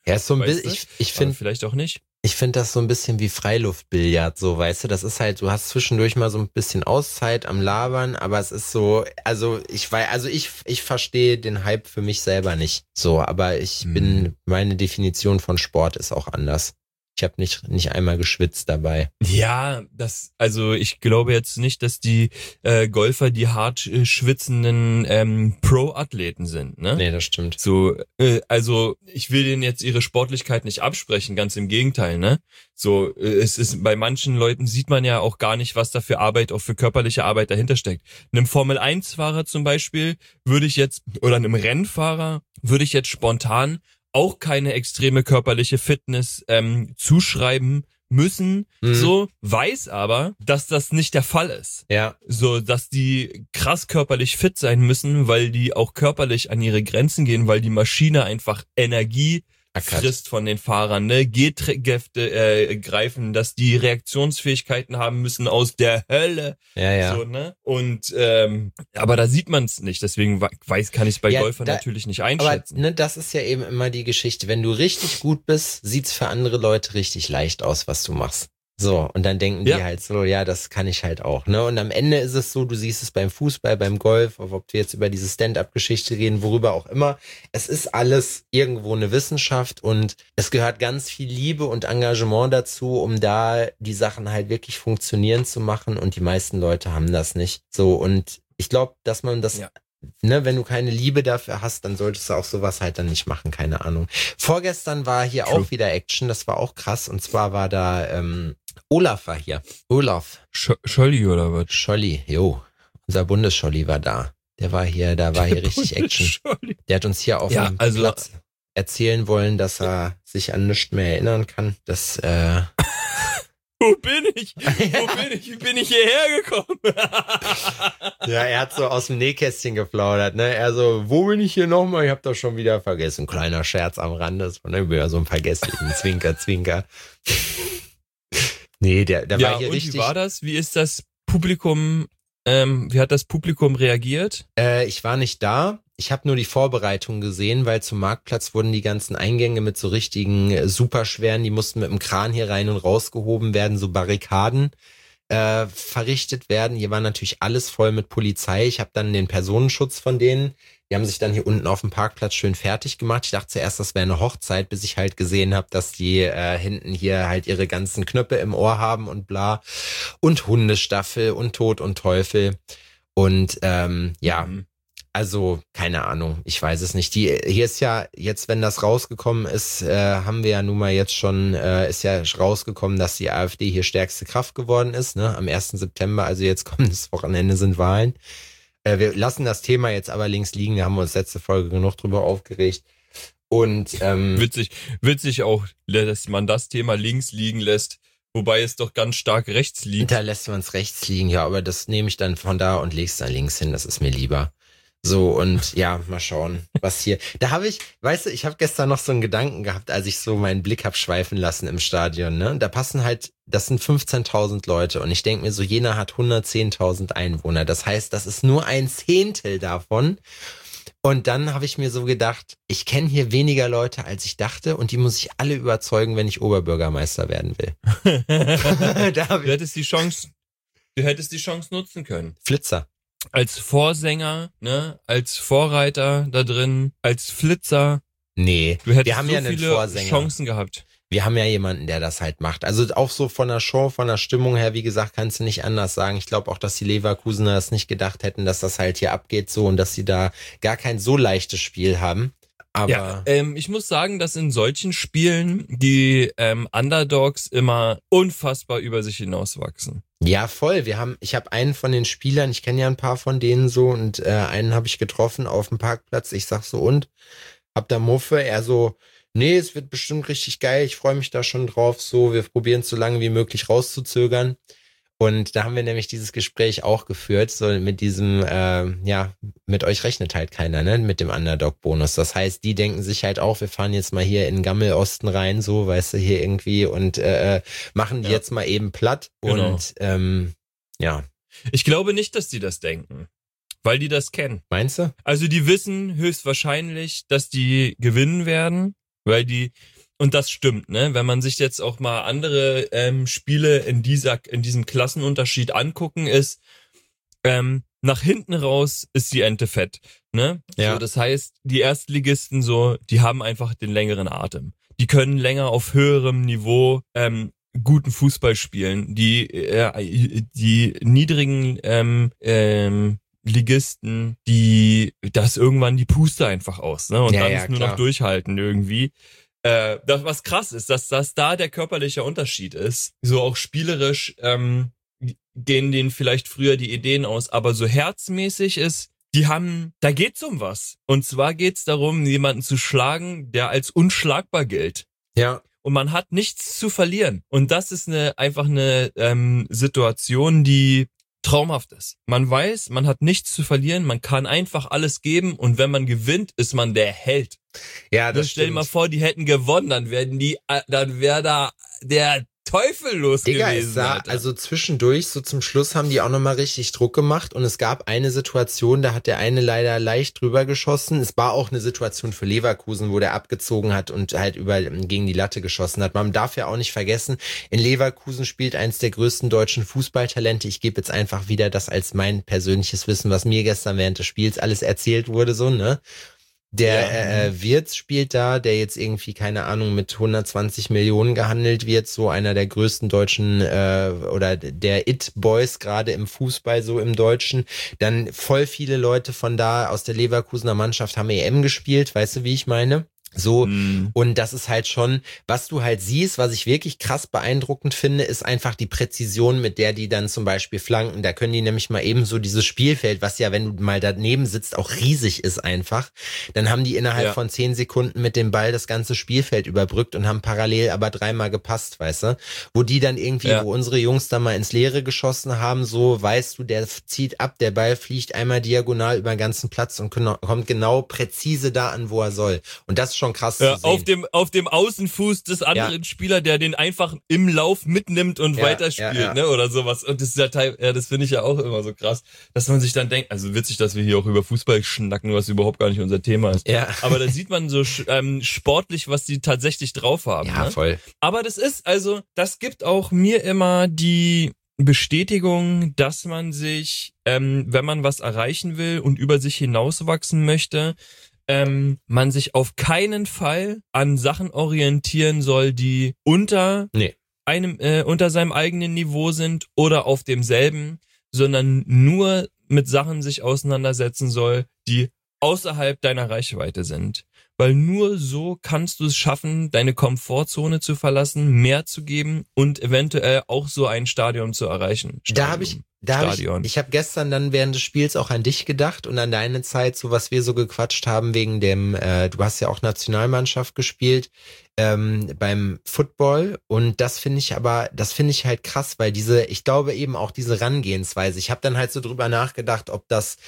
Ja, ist so ein Weißt bisschen, du? ich, ich Aber finde, vielleicht auch nicht. ich finde das so ein bisschen wie Freiluftbillard, so, weißt du, das ist halt, du hast zwischendurch mal so ein bisschen Auszeit am Labern, aber es ist so, also ich weiß, also ich, ich verstehe den Hype für mich selber nicht, so, aber ich Hm. bin, meine Definition von Sport ist auch anders. Ich habe nicht, nicht einmal geschwitzt dabei. Ja, das, also ich glaube jetzt nicht, dass die äh, Golfer die hart äh, schwitzenden ähm, Pro-Athleten sind, ne? Nee, das stimmt. So, äh, also ich will denen jetzt ihre Sportlichkeit nicht absprechen, ganz im Gegenteil, ne? So, äh, es ist bei manchen Leuten sieht man ja auch gar nicht, was da für Arbeit, auch für körperliche Arbeit dahinter steckt. Einem Formel eins Fahrer zum Beispiel würde ich jetzt, oder einem Rennfahrer würde ich jetzt spontan auch keine extreme körperliche Fitness ähm, zuschreiben müssen, Mhm. so, weiß aber, dass das nicht der Fall ist. Ja, So, dass die krass körperlich fit sein müssen, weil die auch körperlich an ihre Grenzen gehen, weil die Maschine einfach Energie Ackert. frisst von den Fahrern, ne, G-Kräfte äh, greifen, dass die Reaktionsfähigkeiten haben müssen aus der Hölle, ja, ja. so, ne, und ähm, aber da sieht man es nicht, deswegen weiß, kann ich es bei Ja, Golfern da- natürlich nicht Aber einschätzen. ne, das ist ja eben immer die Geschichte. Wenn du richtig gut bist, sieht's für andere Leute richtig leicht aus, was du machst. So, und dann denken Ja. die halt so, ja, das kann ich halt auch. Ne? Und am Ende ist es so, du siehst es beim Fußball, beim Golf, ob wir jetzt über diese Stand-up-Geschichte reden, worüber auch immer. Es ist alles irgendwo eine Wissenschaft und es gehört ganz viel Liebe und Engagement dazu, um da die Sachen halt wirklich funktionieren zu machen. Und die meisten Leute haben das nicht. So, und ich glaube, dass man das Ja. Ne, wenn du keine Liebe dafür hast, dann solltest du auch sowas halt dann nicht machen, keine Ahnung. Vorgestern war hier True. auch wieder Action, das war auch krass. Und zwar war da ähm, Olaf war hier. Olaf Sch- Scholli oder was? Scholli, jo, unser Bundesscholli war da. Der war hier, da war hier richtig Action. Scholli. Der hat uns hier auf Ja, dem also- Platz erzählen wollen, dass er sich an nichts mehr erinnern kann. Das, äh, Wo bin ich? Wo bin ich? Wie bin ich hierher gekommen? ja, er hat so aus dem Nähkästchen geplaudert, ne? Er so, wo bin ich hier nochmal? Ich hab das schon wieder vergessen. Kleiner Scherz am Rande, das war ne, wieder so ein vergesslichen Zwinker, Zwinker. Nee, der, der Ja, war hier und richtig. wie war das? Wie ist das Publikum, ähm, wie hat das Publikum reagiert? Äh, ich war nicht da. Ich habe nur die Vorbereitung gesehen, weil zum Marktplatz wurden die ganzen Eingänge mit so richtigen äh, superschweren, die mussten mit dem Kran hier rein und rausgehoben werden, so Barrikaden äh, verrichtet werden. Hier war natürlich alles voll mit Polizei. Ich habe dann den Personenschutz von denen. Die haben sich dann hier unten auf dem Parkplatz schön fertig gemacht. Ich dachte zuerst, das wäre eine Hochzeit, bis ich halt gesehen habe, dass die äh, hinten hier halt ihre ganzen Knöpfe im Ohr haben und bla. Und Hundestaffel und Tod und Teufel. Und ähm, ja, Mhm. also keine Ahnung, ich weiß es nicht. Die hier ist ja jetzt, wenn das rausgekommen ist, äh, haben wir ja nun mal jetzt schon, äh, ist ja rausgekommen, dass die AfD hier stärkste Kraft geworden ist, ne? Am ersten September, also jetzt kommendes Wochenende sind Wahlen. Äh, wir lassen das Thema jetzt aber links liegen, da haben wir uns letzte Folge genug drüber aufgeregt. Und ähm, Witzig, witzig auch, dass man das Thema links liegen lässt, wobei es doch ganz stark rechts liegt. da lässt man es rechts liegen, ja, aber das nehme ich dann von da und leg's dann links hin, das ist mir lieber. So, und ja, mal schauen, was hier. Da habe ich, weißt du, ich habe gestern noch so einen Gedanken gehabt, als ich so meinen Blick hab schweifen lassen im Stadion, ne? Da passen halt, das sind fünfzehntausend Leute und ich denk mir so, Jena hat hundertzehntausend Einwohner. Das heißt, das ist nur ein Zehntel davon. Und dann habe ich mir so gedacht, ich kenne hier weniger Leute, als ich dachte und die muss ich alle überzeugen, wenn ich Oberbürgermeister werden will. Da hab Du ich hättest die Chance, du hättest die Chance nutzen können. Flitzer. Als Vorsänger, ne, als Vorreiter da drin, als Flitzer. Nee, Du hättest wir haben so ja einen viele Vorsänger. Chancen gehabt. Wir haben ja jemanden, der das halt macht. Also auch so von der Show, von der Stimmung her, wie gesagt, kannst du nicht anders sagen. Ich glaube auch, dass die Leverkusener das nicht gedacht hätten, dass das halt hier abgeht so und dass sie da gar kein so leichtes Spiel haben. Aber Ja, ähm, ich muss sagen, dass in solchen Spielen die ähm, Underdogs immer unfassbar über sich hinauswachsen. ja, voll. Wir haben, ich habe einen von den Spielern, ich kenne ja ein paar von denen so und äh, einen habe ich getroffen auf dem Parkplatz. Ich sag so und hab da Muffe. Er so, nee, es wird bestimmt richtig geil. Ich freue mich da schon drauf. So, wir probieren es so lange wie möglich rauszuzögern. Und da haben wir nämlich dieses Gespräch auch geführt, so mit diesem, äh, ja, mit euch rechnet halt keiner, ne, mit dem Underdog-Bonus. Das heißt, die denken sich halt auch, wir fahren jetzt mal hier in Gammelosten rein, so, weißt du, hier irgendwie und äh, machen die Ja. jetzt mal eben platt. Genau. Und ähm, ja, Ich glaube nicht, dass die das denken, weil die das kennen. meinst du? Also die wissen höchstwahrscheinlich, dass die gewinnen werden, weil die und das stimmt, ne? Wenn man sich jetzt auch mal andere ähm, Spiele in dieser, in diesem Klassenunterschied angucken, ist, ähm, nach hinten raus ist die Ente fett, ne? Ja. So, das heißt, die Erstligisten so, die haben einfach den längeren Atem. Die können länger auf höherem Niveau ähm, guten Fußball spielen. Die äh, die niedrigen ähm, ähm, Ligisten, die das irgendwann die Puste einfach aus, ne? Und Ja, dann ja, ist nur klar. noch durchhalten irgendwie. Äh, das, was krass ist, dass das da der körperliche Unterschied ist. So auch spielerisch ähm, gehen denen vielleicht früher die Ideen aus, aber so herzmäßig ist, die haben, da geht's um was. Und zwar geht's darum, jemanden zu schlagen, der als unschlagbar gilt. Ja. Und man hat nichts zu verlieren. Und das ist eine einfach eine ähm, Situation, die traumhaft ist. Man weiß, man hat nichts zu verlieren, man kann einfach alles geben und wenn man gewinnt, ist man der Held. Ja, das Das stell dir stimmt. mal vor, die hätten gewonnen, dann werden die, äh, dann wäre da der Teufel los Digga, gewesen. es sah, Alter. also zwischendurch, so zum Schluss haben die auch nochmal richtig Druck gemacht und es gab eine Situation, da hat der eine leider leicht drüber geschossen. Es war auch eine Situation für Leverkusen, wo der abgezogen hat und halt über gegen die Latte geschossen hat. Man darf ja auch nicht vergessen, in Leverkusen spielt eins der größten deutschen Fußballtalente. Ich gebe jetzt einfach wieder das als mein persönliches Wissen, was mir gestern während des Spiels alles erzählt wurde, so, ne? Der Ja. äh, Wirtz spielt da, der jetzt irgendwie, keine Ahnung, mit hundertzwanzig Millionen gehandelt wird, so einer der größten deutschen äh, oder der It-Boys gerade im Fußball, so im Deutschen. Dann voll viele Leute von da aus der Leverkusener Mannschaft haben E M gespielt, weißt du, wie ich meine? So, Mhm. und das ist halt schon, was du halt siehst, was ich wirklich krass beeindruckend finde, ist einfach die Präzision, mit der die dann zum Beispiel flanken. Da können die nämlich mal eben so dieses Spielfeld, was ja, wenn du mal daneben sitzt, auch riesig ist einfach. Dann haben die innerhalb Ja. von zehn Sekunden mit dem Ball das ganze Spielfeld überbrückt und haben parallel aber dreimal gepasst, weißt du? Wo die dann irgendwie, Ja. wo unsere Jungs da mal ins Leere geschossen haben, so, weißt du, der zieht ab, der Ball fliegt einmal diagonal über den ganzen Platz und kommt genau präzise da an, wo er soll. Und das ist schon krass Ja, zu sehen. auf dem auf dem Außenfuß des anderen Spieler, der den einfach im Lauf mitnimmt und Ja, weiterspielt, ja, ja. ne, oder sowas. Und das ist ja Teil, ja, das finde ich ja auch immer so krass, dass man sich dann denkt, also witzig, dass wir hier auch über Fußball schnacken, was überhaupt gar nicht unser Thema ist. Ja. Aber da sieht man so ähm, sportlich, was die tatsächlich drauf haben. Ja, ne? voll. Aber das ist also, das gibt auch mir immer die Bestätigung, dass man sich, ähm, wenn man was erreichen will und über sich hinauswachsen möchte, ähm, man sich auf keinen Fall an Sachen orientieren soll, die unter Nee. einem, äh, unter seinem eigenen Niveau sind oder auf demselben, sondern nur mit Sachen sich auseinandersetzen soll, die außerhalb deiner Reichweite sind. Weil nur so kannst du es schaffen, deine Komfortzone zu verlassen, mehr zu geben und eventuell auch so ein Stadion zu erreichen. Stadium. Da habe ich, da habe ich, Stadion. ich habe gestern dann während des Spiels auch an dich gedacht und an deine Zeit, so was wir so gequatscht haben wegen dem, äh, du hast ja auch Nationalmannschaft gespielt ähm, beim Football und das finde ich aber, das finde ich halt krass, weil diese, ich glaube eben auch diese Rangehensweise, ich habe dann halt so drüber nachgedacht, ob das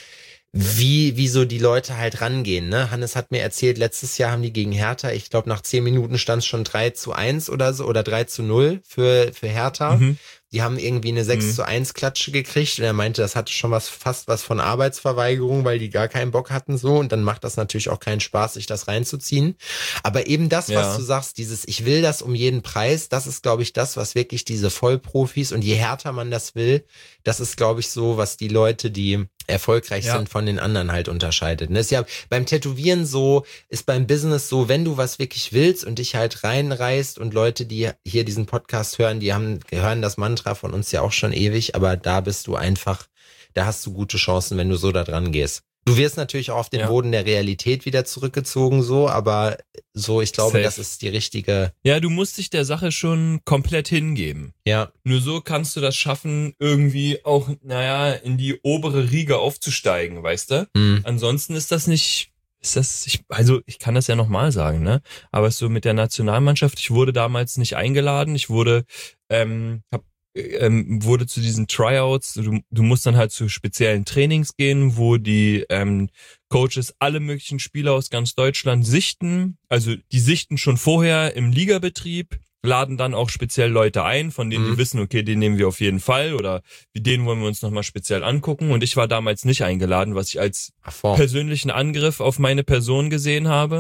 wie wie so die Leute halt rangehen, ne? Hannes hat mir erzählt, letztes Jahr haben die gegen Hertha, ich glaube nach zehn Minuten stand es schon drei zu eins oder so oder drei zu null für für Hertha. Mhm. Die haben irgendwie eine sechs Mhm. zu eins Klatsche gekriegt und er meinte, das hatte schon was, fast was von Arbeitsverweigerung, weil die gar keinen Bock hatten so und dann macht das natürlich auch keinen Spaß, sich das reinzuziehen. Aber eben das, Ja. was du sagst, dieses ich will das um jeden Preis, das ist, glaube ich, das, was wirklich diese Vollprofis und je härter man das will, das ist, glaube ich, so, was die Leute, die erfolgreich Ja. sind, von den anderen halt unterscheidet. Das ist ja beim Tätowieren so, ist beim Business so, wenn du was wirklich willst und dich halt reinreißt und Leute, die hier diesen Podcast hören, die haben, hören das Mantra von uns ja auch schon ewig, aber da bist du einfach, da hast du gute Chancen, wenn du so da dran gehst. Du wirst natürlich auch auf den Ja. Boden der Realität wieder zurückgezogen, so, aber so, ich glaube, Safe. das ist die richtige, Ja, du musst dich der Sache schon komplett hingeben. ja, Nur so kannst du das schaffen, irgendwie auch, naja, in die obere Riege aufzusteigen, weißt du? hm, Ansonsten ist das nicht, ist das, ich, also ich kann das ja nochmal sagen, ne? Aber es ist so mit der Nationalmannschaft, ich wurde damals nicht eingeladen, ich wurde, ähm, hab, ähm, wurde zu diesen Tryouts, du, du musst dann halt zu speziellen Trainings gehen, wo die ähm, Coaches alle möglichen Spieler aus ganz Deutschland sichten, also die sichten schon vorher im Ligabetrieb, laden dann auch speziell Leute ein, von denen Mhm. die wissen, okay, den nehmen wir auf jeden Fall oder den wollen wir uns nochmal speziell angucken und ich war damals nicht eingeladen, was ich als Affront. persönlichen Angriff auf meine Person gesehen habe. Ja,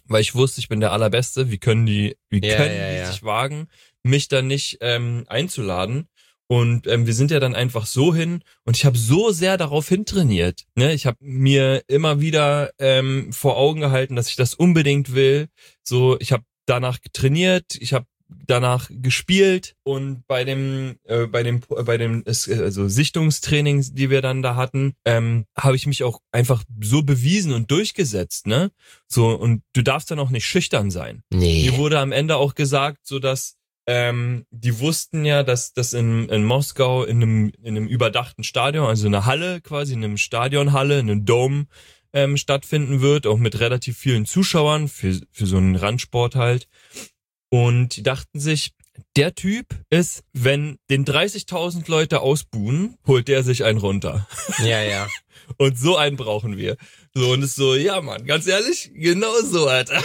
weil ich wusste, ich bin der Allerbeste. Wie können die, wie Ja, können ja, die ja. sich wagen, mich da nicht ähm, einzuladen? Und ähm, wir sind ja dann einfach so hin und ich habe so sehr darauf hintrainiert. Ne? Ich habe mir immer wieder ähm, vor Augen gehalten, dass ich das unbedingt will. So, ich habe danach trainiert, ich habe danach gespielt und bei dem äh, bei dem bei dem also Sichtungstraining, die wir dann da hatten, ähm, habe ich mich auch einfach so bewiesen und durchgesetzt, ne? So, und du darfst dann auch nicht schüchtern sein. Nee. Mir wurde am Ende auch gesagt, so dass ähm, die wussten ja, dass das in, in Moskau in einem in einem überdachten Stadion, also in einer Halle quasi, in einem Stadionhalle, in einem Dome ähm, stattfinden wird, auch mit relativ vielen Zuschauern für für so einen Randsport halt. Und die dachten sich, der Typ ist, wenn den dreißigtausend Leute ausbuhen, holt der sich einen runter. Ja, ja. Und so einen brauchen wir. So, und es ist so, ja Mann, ganz ehrlich, genau so, Alter.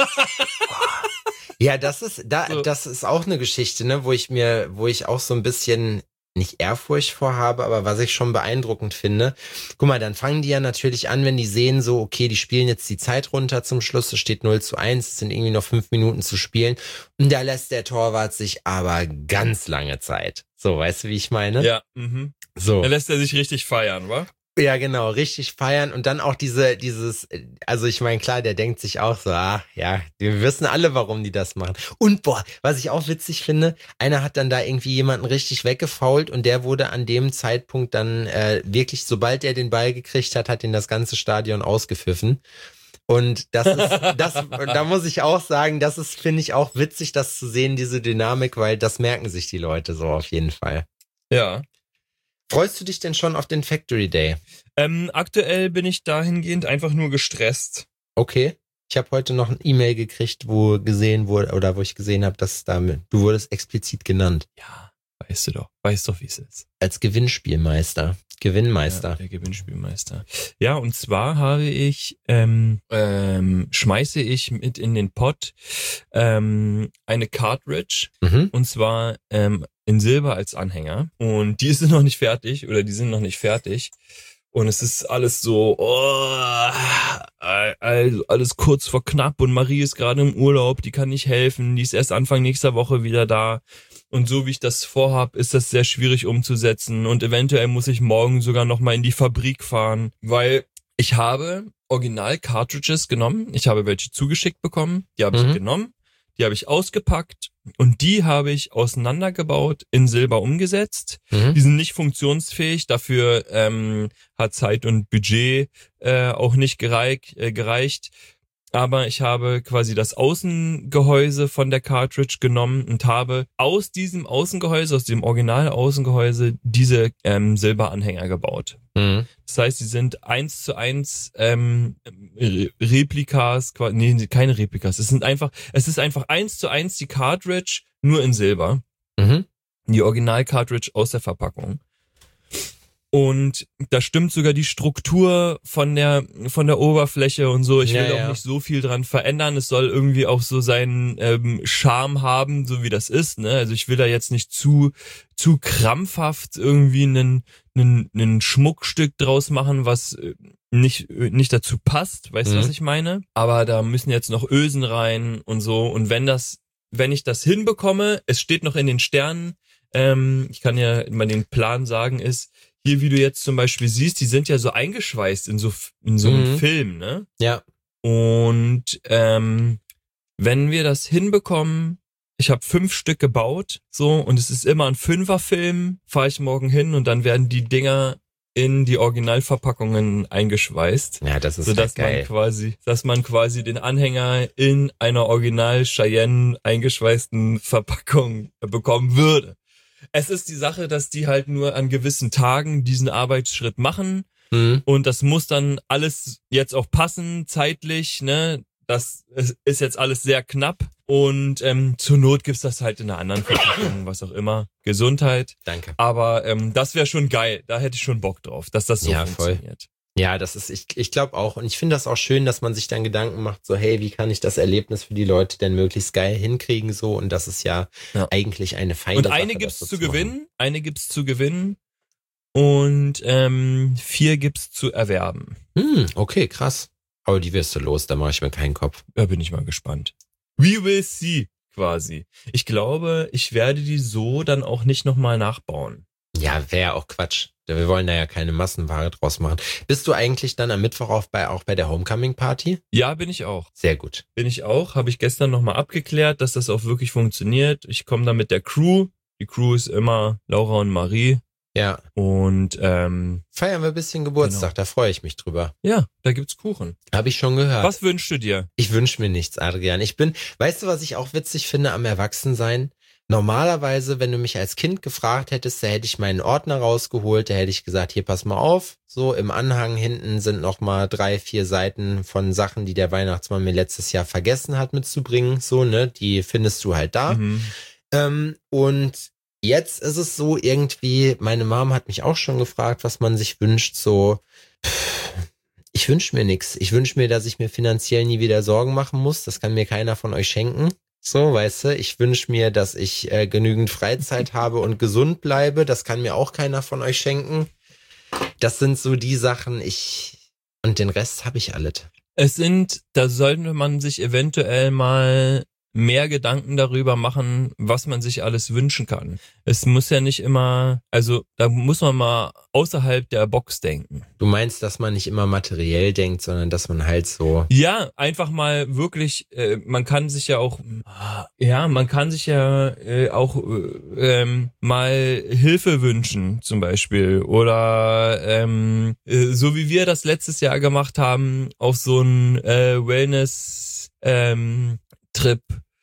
Ja, das ist, da, So. das ist auch eine Geschichte, ne, wo ich mir, wo ich auch so ein bisschen nicht Ehrfurcht vorhabe, aber was ich schon beeindruckend finde. Guck mal, dann fangen die ja natürlich an, wenn die sehen so, okay, die spielen jetzt die Zeit runter zum Schluss, es steht null zu eins, es sind irgendwie noch fünf Minuten zu spielen und da lässt der Torwart sich aber ganz lange Zeit. So, weißt du, wie ich meine? Ja, mhm. So. Da lässt er sich richtig feiern, wa? Ja, genau, richtig feiern und dann auch diese, dieses, also ich meine, klar, der denkt sich auch so, ah, ja, wir wissen alle, warum die das machen. Und boah, was ich auch witzig finde, einer hat dann da irgendwie jemanden richtig weggefault und der wurde an dem Zeitpunkt dann äh, wirklich, sobald er den Ball gekriegt hat, hat ihn das ganze Stadion ausgepfiffen. Und das ist, das, da muss ich auch sagen, das ist, finde ich, auch witzig, das zu sehen, diese Dynamik, weil das merken sich die Leute so auf jeden Fall. Ja. Freust du dich denn schon auf den Factory Day? Ähm, aktuell bin ich dahingehend einfach nur gestresst. Okay. Ich habe heute noch ein E-Mail gekriegt, wo gesehen wurde, oder wo ich gesehen habe, dass damit, du wurdest explizit genannt. Ja, weißt du doch. Weißt doch, wie es ist. Als Gewinnspielmeister. Gewinnmeister. Ja, der Gewinnspielmeister. Ja, und zwar habe ich, ähm, ähm, schmeiße ich mit in den Pot ähm, eine Cartridge, Mhm. und zwar ähm, in Silber als Anhänger. Und die sind noch nicht fertig, oder die sind noch nicht fertig. Und es ist alles so, oh, also alles kurz vor knapp und Marie ist gerade im Urlaub, die kann nicht helfen, die ist erst Anfang nächster Woche wieder da. Und so wie ich das vorhab, ist das sehr schwierig umzusetzen und eventuell muss ich morgen sogar nochmal in die Fabrik fahren, weil ich habe Original-Cartridges genommen, ich habe welche zugeschickt bekommen, die habe Mhm. ich genommen, die habe ich ausgepackt und die habe ich auseinandergebaut, in Silber umgesetzt. Mhm. Die sind nicht funktionsfähig, dafür ähm, hat Zeit und Budget äh, auch nicht gereich, äh, gereicht. Aber ich habe quasi das Außengehäuse von der Cartridge genommen und habe aus diesem Außengehäuse, aus dem Original-Außengehäuse, diese ähm, Silberanhänger gebaut. Mhm. Das heißt, sie sind eins zu eins ähm, Re- Replikas, qua- nee, keine Replikas. Es sind einfach, es ist einfach eins zu eins die Cartridge, nur in Silber. Mhm. Die Original-Cartridge aus der Verpackung. Und da stimmt sogar die Struktur von der von der Oberfläche und so. Ich Ja, will auch ja. nicht so viel dran verändern. Es soll irgendwie auch so seinen ähm, Charme haben, so wie das ist. Ne? Also ich will da jetzt nicht zu zu krampfhaft irgendwie einen einen, einen Schmuckstück draus machen, was äh, nicht nicht dazu passt. Weißt du, Mhm. was ich meine? Aber da müssen jetzt noch Ösen rein und so. Und wenn das wenn ich das hinbekomme, es steht noch in den Sternen. Ähm, ich kann ja mal den Plan sagen, ist hier, wie du jetzt zum Beispiel siehst, die sind ja so eingeschweißt in so in so einem Mhm. Film, ne? Ja. Und ähm, wenn wir das hinbekommen, ich habe fünf Stück gebaut, so, und es ist immer ein Fünferfilm, fahre ich morgen hin und dann werden die Dinger in die Originalverpackungen eingeschweißt, Ja, das ist sodass halt geil. man quasi, dass man quasi den Anhänger in einer Original Cheyenne eingeschweißten Verpackung bekommen würde. Es ist die Sache, dass die halt nur an gewissen Tagen diesen Arbeitsschritt machen Mhm. und das muss dann alles jetzt auch passen, zeitlich, ne? Das ist jetzt alles sehr knapp und ähm, zur Not gibt's das halt in einer anderen Verpackung, was auch immer. Gesundheit. Danke. Aber ähm, das wäre schon geil. Da hätte ich schon Bock drauf, dass das so Ja, voll. funktioniert. Ja, das ist, ich, ich glaube auch. Und ich finde das auch schön, dass man sich dann Gedanken macht, so, hey, wie kann ich das Erlebnis für die Leute denn möglichst geil hinkriegen, so. Und das ist ja, Ja. eigentlich eine feine Und Sache, eine das gibt's so zu machen. gewinnen, eine gibt's zu gewinnen und ähm, vier gibt's zu erwerben. Hm, okay, krass. Aber die wirst du los, da mache ich mir keinen Kopf. Da bin ich mal gespannt. We will see, quasi. Ich glaube, ich werde die so dann auch nicht nochmal nachbauen. Ja, wäre auch Quatsch. Wir wollen da ja keine Massenware draus machen. Bist du eigentlich dann am Mittwoch auch bei, auch bei der Homecoming-Party? Ja, bin ich auch. Sehr gut. Bin ich auch. Habe ich gestern nochmal abgeklärt, dass das auch wirklich funktioniert. Ich komme da mit der Crew. Die Crew ist immer Laura und Marie. Ja. Und ähm, feiern wir ein bisschen Geburtstag, genau. Da freue ich mich drüber. Ja, da gibt's Kuchen. Habe ich schon gehört. Was wünschst du dir? Ich wünsche mir nichts, Adrian. Ich bin, weißt du, was ich auch witzig finde am Erwachsensein? Normalerweise, wenn du mich als Kind gefragt hättest, da hätte ich meinen Ordner rausgeholt, da hätte ich gesagt, hier pass mal auf, so im Anhang hinten sind noch mal drei, vier Seiten von Sachen, die der Weihnachtsmann mir letztes Jahr vergessen hat mitzubringen, so, ne, die findest du halt da. Mhm. Ähm, und jetzt ist es so irgendwie, meine Mom hat mich auch schon gefragt, was man sich wünscht, so, pff, ich wünsche mir nichts. Ich wünsche mir, dass ich mir finanziell nie wieder Sorgen machen muss, das kann mir keiner von euch schenken. So, weißt du, ich wünsche mir, dass ich äh, genügend Freizeit habe und gesund bleibe. Das kann mir auch keiner von euch schenken. Das sind so die Sachen, ich und den Rest habe ich alles. Es sind, da sollte man sich eventuell mal mehr Gedanken darüber machen, was man sich alles wünschen kann. Es muss ja nicht immer, also da muss man mal außerhalb der Box denken. Du meinst, dass man nicht immer materiell denkt, sondern dass man halt so... Ja, einfach mal wirklich, äh, man kann sich ja auch, ja, man kann sich ja äh, auch äh, ähm, mal Hilfe wünschen zum Beispiel oder ähm, äh, so wie wir das letztes Jahr gemacht haben, auf so einen äh, Wellness ähm, Trip.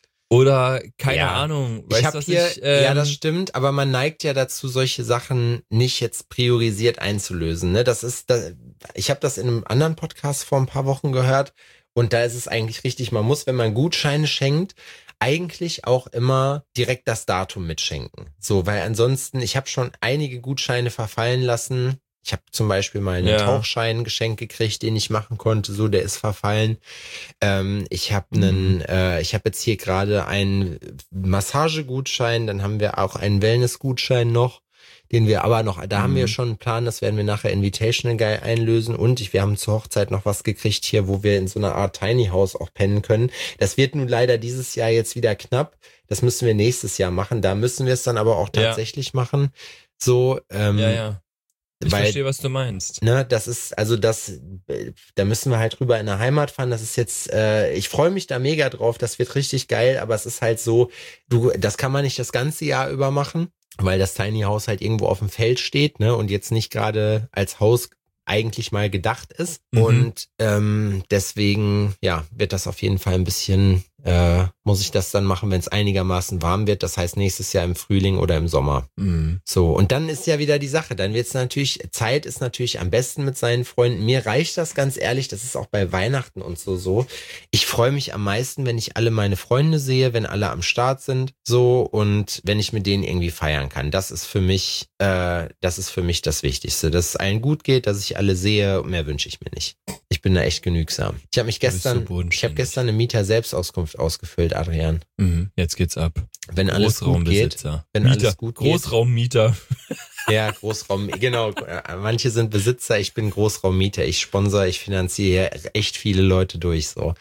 Oder, keine ja. Ahnung, ich weißt hab du, was hier, ich... Ähm, ja, das stimmt, aber man neigt ja dazu, solche Sachen nicht jetzt priorisiert einzulösen. Ne? Das ist, das, ich habe das in einem anderen Podcast vor ein paar Wochen gehört und da ist es eigentlich richtig, man muss, wenn man Gutscheine schenkt, eigentlich auch immer direkt das Datum mitschenken. So, weil ansonsten, ich habe schon einige Gutscheine verfallen lassen. Ich habe zum Beispiel mal einen ja. Tauchschein geschenkt gekriegt, den ich machen konnte, so, der ist verfallen. Ähm, ich habe einen, mhm. äh, ich habe jetzt hier gerade einen Massagegutschein, dann haben wir auch einen Wellnessgutschein noch, den wir aber noch, da mhm. haben wir schon einen Plan, das werden wir nachher Invitational Guy einlösen und ich, wir haben zur Hochzeit noch was gekriegt hier, wo wir in so einer Art Tiny House auch pennen können. Das wird nun leider dieses Jahr jetzt wieder knapp. Das müssen wir nächstes Jahr machen. Da müssen wir es dann aber auch tatsächlich ja. machen. So, ähm, ja, ja. Ich Weil, verstehe, was du meinst. Ne, das ist, also das, da müssen wir halt drüber in der Heimat fahren. Das ist jetzt, äh, ich freue mich da mega drauf, das wird richtig geil, aber es ist halt so, du, das kann man nicht das ganze Jahr über machen, weil das Tiny House halt irgendwo auf dem Feld steht, ne, und jetzt nicht gerade als Haus eigentlich mal gedacht ist. Mhm. Und ähm, deswegen, ja, wird das auf jeden Fall ein bisschen, äh, muss ich das dann machen, wenn es einigermaßen warm wird. Das heißt nächstes Jahr im Frühling oder im Sommer. Mhm. So, und dann ist ja wieder die Sache. Dann wird's natürlich, Zeit ist natürlich am besten mit seinen Freunden. Mir reicht das ganz ehrlich, das ist auch bei Weihnachten und so so. Ich freue mich am meisten, wenn ich alle meine Freunde sehe, wenn alle am Start sind, so, und wenn ich mit denen irgendwie feiern kann. Das ist für mich, äh, das ist für mich das Wichtigste. Dass es allen gut geht, dass ich alle sehe, mehr wünsche ich mir nicht. Ich bin da echt genügsam. Ich habe mich gestern, so ich habe gestern eine Mieter-Selbstauskunft ausgefüllt, Adrian. Mhm, jetzt geht's ab. Wenn alles gut geht, wenn Mieter, alles gut geht. Großraummieter. Ja, Großraum, genau. Manche sind Besitzer, ich bin Großraummieter. Ich sponsere, ich finanziere echt viele Leute durch, so.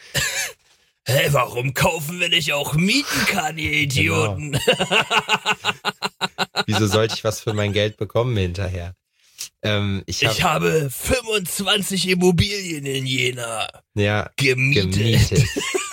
Hä, hey, warum kaufen wir nicht auch mieten kann, ihr Idioten? Genau. Wieso sollte ich was für mein Geld bekommen hinterher? Ähm, ich, hab, ich habe fünfundzwanzig Immobilien in Jena ja, gemietet. gemietet.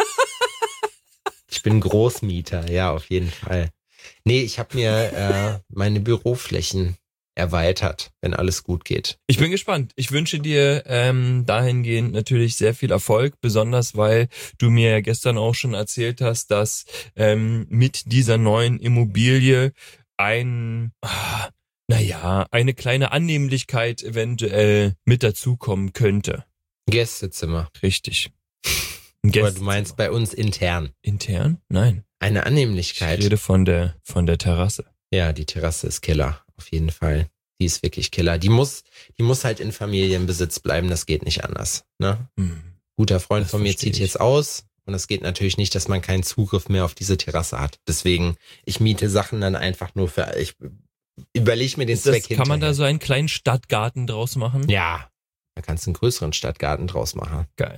Ich bin Großmieter, ja, auf jeden Fall. Nee, ich habe mir äh, meine Büroflächen erweitert, wenn alles gut geht. Ich bin gespannt. Ich wünsche dir ähm, dahingehend natürlich sehr viel Erfolg, besonders weil du mir ja gestern auch schon erzählt hast, dass ähm, mit dieser neuen Immobilie ein, ah, naja, eine kleine Annehmlichkeit eventuell mit dazukommen könnte. Gästezimmer. Richtig. Aber du meinst bei uns intern? Intern? Nein. Eine Annehmlichkeit. Ich rede von der von der Terrasse. Ja, die Terrasse ist Killer, auf jeden Fall. Die ist wirklich Killer. Die muss, die muss halt in Familienbesitz bleiben, das geht nicht anders. Ne? Hm. Guter Freund Das von mir verstehe zieht ich. jetzt aus und es geht natürlich nicht, dass man keinen Zugriff mehr auf diese Terrasse hat. Deswegen, ich miete Sachen dann einfach nur für, ich überlege mir den Ist das, Zweck hinterher. kann man da so einen kleinen Stadtgarten draus machen? Ja, da kannst du einen größeren Stadtgarten draus machen. Geil.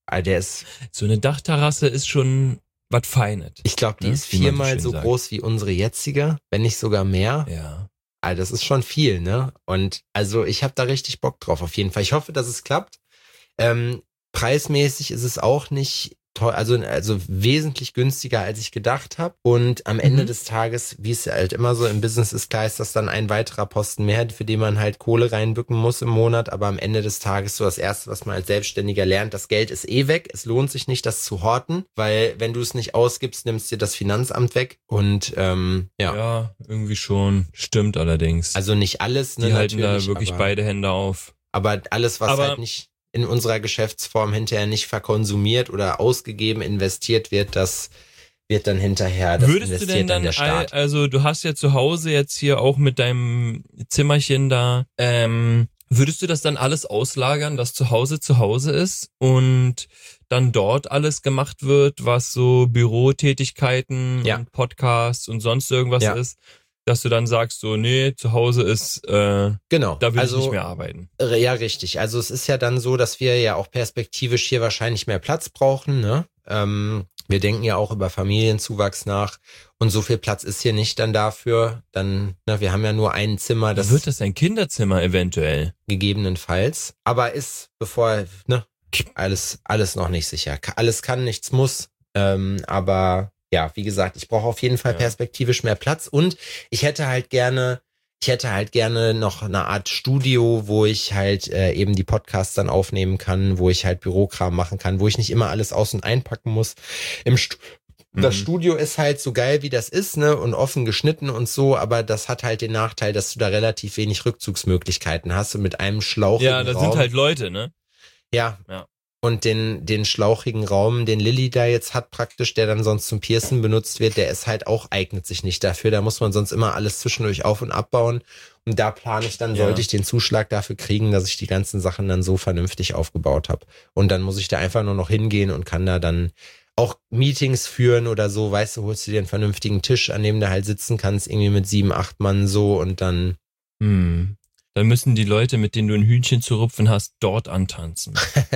Ah, der ist, So eine Dachterrasse ist schon was Feines. ich glaube, die Ne? ist Wie man so viermal schön so sagt. groß wie unsere jetzige, wenn nicht sogar mehr. Ja. Ah, das ist schon viel, ne? Und also ich habe da richtig Bock drauf auf jeden Fall. Ich hoffe, dass es klappt. Ähm, preismäßig ist es auch nicht teuer, also, also wesentlich günstiger, als ich gedacht habe. Und am Ende Mhm. des Tages, wie es halt immer so im Business ist, klar ist das dann ein weiterer Posten mehr, für den man halt Kohle reinbücken muss im Monat. Aber am Ende des Tages so das Erste, was man als Selbstständiger lernt, das Geld ist eh weg. Es lohnt sich nicht, das zu horten, weil wenn du es nicht ausgibst, nimmst dir das Finanzamt weg. Und ähm, ja. Ja, irgendwie schon. Stimmt allerdings. Also nicht alles, ne, die halten da natürlich, wirklich aber, beide Hände auf. aber alles, was Aber- halt nicht in unserer Geschäftsform hinterher nicht verkonsumiert oder ausgegeben, investiert wird, das wird dann hinterher, das Würdest du investiert denn dann dann, der all, Staat. also du hast ja zu Hause jetzt hier auch mit deinem Zimmerchen da, ähm, würdest du das dann alles auslagern, dass zu Hause zu Hause ist und dann dort alles gemacht wird, was so Bürotätigkeiten Ja. und Podcasts und sonst irgendwas Ja. ist, dass du dann sagst so, nee, zu Hause ist, äh, Genau. da will also, ich nicht mehr arbeiten. Ja, richtig. Also es ist ja dann so, dass wir ja auch perspektivisch hier wahrscheinlich mehr Platz brauchen, ne? Ähm, wir denken ja auch über Familienzuwachs nach und so viel Platz ist hier nicht dann dafür. Dann, na, wir haben ja nur ein Zimmer, das Wird das ein Kinderzimmer eventuell? gegebenenfalls, aber ist, bevor, ne, alles, alles noch nicht sicher. Ka- Alles kann, nichts muss, ähm, aber ja, wie gesagt, ich brauche auf jeden Fall Ja. perspektivisch mehr Platz und ich hätte halt gerne, ich hätte halt gerne noch eine Art Studio, wo ich halt äh, eben die Podcasts dann aufnehmen kann, wo ich halt Bürokram machen kann, wo ich nicht immer alles aus- und einpacken muss. Im Stu Das Mhm. Studio ist halt so geil, wie das ist, ne, und offen geschnitten und so, aber das hat halt den Nachteil, dass du da relativ wenig Rückzugsmöglichkeiten hast und mit einem schlauchigen Ja, da Raum. sind halt Leute, ne? Ja. Ja. Und den, den schlauchigen Raum, den Lilly da jetzt hat praktisch, der dann sonst zum Piercen benutzt wird, der ist halt auch, eignet sich nicht dafür. Da muss man sonst immer alles zwischendurch auf- und abbauen. Und da plane ich dann, Ja. sollte ich den Zuschlag dafür kriegen, dass ich die ganzen Sachen dann so vernünftig aufgebaut habe. Und dann muss ich da einfach nur noch hingehen und kann da dann auch Meetings führen oder so, weißt du, holst du dir einen vernünftigen Tisch, an dem du halt sitzen kannst, irgendwie mit sieben, acht Mann so und dann Hm. Dann müssen die Leute, mit denen du ein Hühnchen zu rupfen hast, dort antanzen.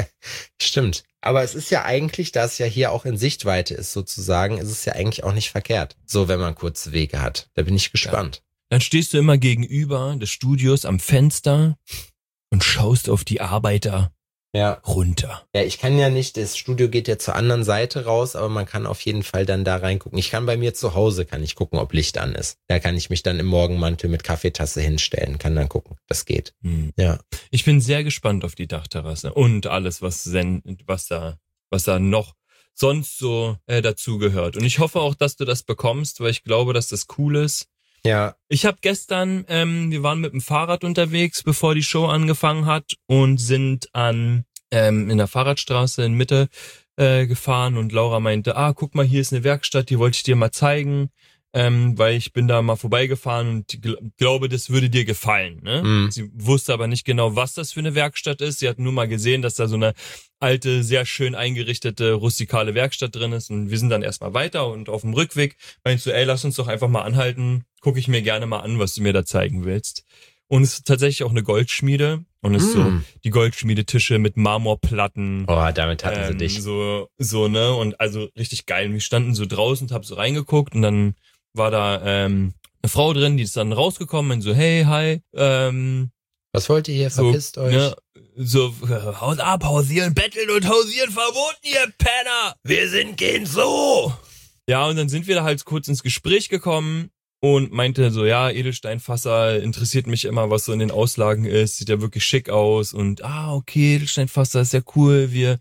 Stimmt. Aber es ist ja eigentlich, da es ja hier auch in Sichtweite ist sozusagen, ist es ja eigentlich auch nicht verkehrt. So, wenn man kurze Wege hat. Da bin ich gespannt. Dann stehst du immer gegenüber des Studios am Fenster und schaust auf die Arbeiter Ja. runter. Ja, ich kann ja nicht, das Studio geht ja zur anderen Seite raus, aber man kann auf jeden Fall dann da reingucken. Ich kann bei mir zu Hause, kann ich gucken, ob Licht an ist. Da kann ich mich dann im Morgenmantel mit Kaffeetasse hinstellen, kann dann gucken. Das geht. Hm. Ja. Ich bin sehr gespannt auf die Dachterrasse und alles, was, sen- was da, was da noch sonst so äh, dazugehört. Und ich hoffe auch, dass du das bekommst, weil ich glaube, dass das cool ist. Ja. Ich habe gestern, ähm, wir waren mit dem Fahrrad unterwegs, bevor die Show angefangen hat und sind an ähm, in der Fahrradstraße in Mitte äh, gefahren und Laura meinte, ah, guck mal, hier ist eine Werkstatt, die wollte ich dir mal zeigen, ähm, weil ich bin da mal vorbeigefahren und gl- glaube, das würde dir gefallen. Ne? Mhm. Sie wusste aber nicht genau, was das für eine Werkstatt ist. Sie hat nur mal gesehen, dass da so eine alte, sehr schön eingerichtete, rustikale Werkstatt drin ist. Und wir sind dann erstmal weiter und auf dem Rückweg meinst du, ey, lass uns doch einfach mal anhalten. Gucke ich mir gerne mal an, was du mir da zeigen willst. Und es ist tatsächlich auch eine Goldschmiede. Und es ist so Mm. die Goldschmiedetische mit Marmorplatten. Oh, damit hatten sie ähm, dich. So, so, ne? Und also richtig geil. Und wir standen so draußen und hab so reingeguckt und dann war da ähm, eine Frau drin, die ist dann rausgekommen und so, hey, hi, ähm, Was wollt ihr hier? so, Verpisst euch. ne, so, äh, haut ab, hausieren, betteln und hausieren verboten, ihr Penner! Wir sind kein Zoo! Ja, und dann sind wir da halt kurz ins Gespräch gekommen und meinte so, ja, Edelsteinfasser interessiert mich immer, was so in den Auslagen ist, sieht ja wirklich schick aus und, ah, okay, Edelsteinfasser ist ja cool, wir,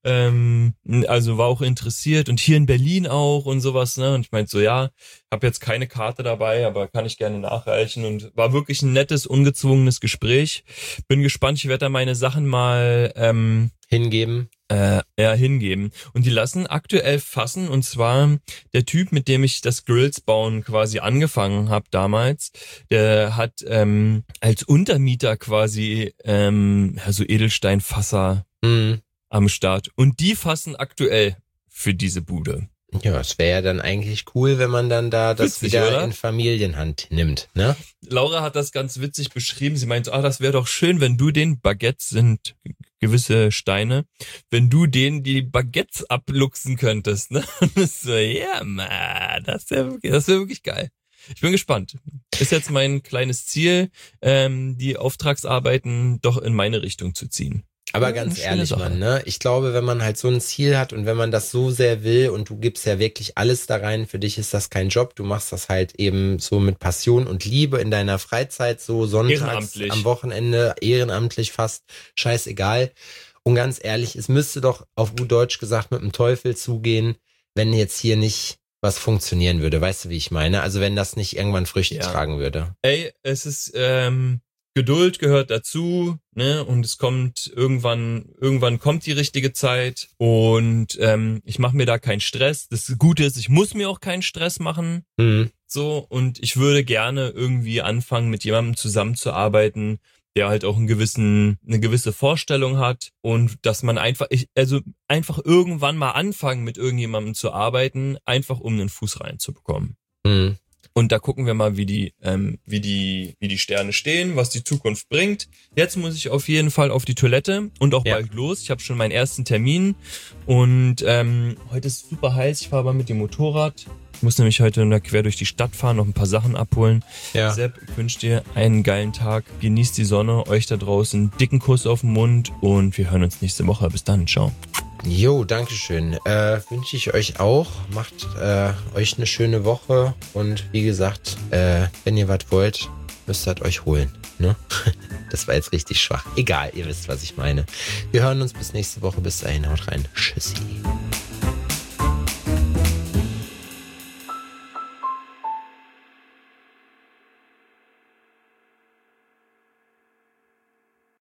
ähm, also war auch interessiert und hier in Berlin auch und sowas, ne, und ich meinte so, ja, habe jetzt keine Karte dabei, aber kann ich gerne nachreichen und war wirklich ein nettes, ungezwungenes Gespräch. Bin gespannt, ich werde da meine Sachen mal, ähm, Hingeben. äh, ja, hingeben. Und die lassen aktuell fassen, und zwar der Typ, mit dem ich das Grills bauen quasi angefangen habe damals, der hat ähm, als Untermieter quasi ähm, ja, so Edelsteinfasser Mhm. am Start. Und die fassen aktuell für diese Bude. Ja, es wäre ja dann eigentlich cool, wenn man dann da das Witzig, wieder oder? in Familienhand nimmt, ne? Laura hat das ganz witzig beschrieben. Sie meinte, ah, das wäre doch schön, wenn du den Baguettes sind gewisse Steine, wenn du denen die Baguettes abluchsen könntest, ne? Und das so, ja, man, das wäre wirklich, das wäre wirklich geil. Ich bin gespannt. Ist jetzt mein kleines Ziel, ähm, die Auftragsarbeiten doch in meine Richtung zu ziehen. Aber Ja, ganz eine schöne ehrlich, Sache. Mann, ne? Ich glaube, wenn man halt so ein Ziel hat und wenn man das so sehr will und du gibst ja wirklich alles da rein, für dich ist das kein Job, du machst das halt eben so mit Passion und Liebe in deiner Freizeit, so sonntags, Ehrenamtlich. am Wochenende, ehrenamtlich fast, scheißegal. Und ganz ehrlich, es müsste doch auf gut Deutsch gesagt mit dem Teufel zugehen, wenn jetzt hier nicht was funktionieren würde. Weißt du, wie ich meine? Also wenn das nicht irgendwann Früchte Ja. tragen würde. Ey, es ist, ähm, Geduld gehört dazu, ne? Und es kommt irgendwann, irgendwann kommt die richtige Zeit und ähm, ich mache mir da keinen Stress. Das Gute ist, ich muss mir auch keinen Stress machen. Hm. So, und ich würde gerne irgendwie anfangen, mit jemandem zusammenzuarbeiten, der halt auch einen gewissen, eine gewisse Vorstellung hat und dass man einfach, ich, also einfach irgendwann mal anfangen, mit irgendjemandem zu arbeiten, einfach um einen Fuß reinzubekommen. Hm. Und da gucken wir mal, wie die, ähm, wie die, wie die Sterne stehen, was die Zukunft bringt. Jetzt muss ich auf jeden Fall auf die Toilette und auch Ja. bald los. Ich habe schon meinen ersten Termin und ähm, heute ist super heiß. Ich fahre aber mit dem Motorrad. Ich muss nämlich heute da quer durch die Stadt fahren, noch ein paar Sachen abholen. Ja. Sepp, ich wünsche dir einen geilen Tag. Genießt die Sonne, euch da draußen. Dicken Kuss auf den Mund und wir hören uns nächste Woche. Bis dann, ciao. Jo, dankeschön. Äh, wünsche ich euch auch. Macht äh, euch eine schöne Woche und wie gesagt, äh, wenn ihr was wollt, müsst ihr euch holen. Ne? Das war jetzt richtig schwach. Egal, ihr wisst, was ich meine. Wir hören uns bis nächste Woche. Bis dahin, haut rein. Tschüssi.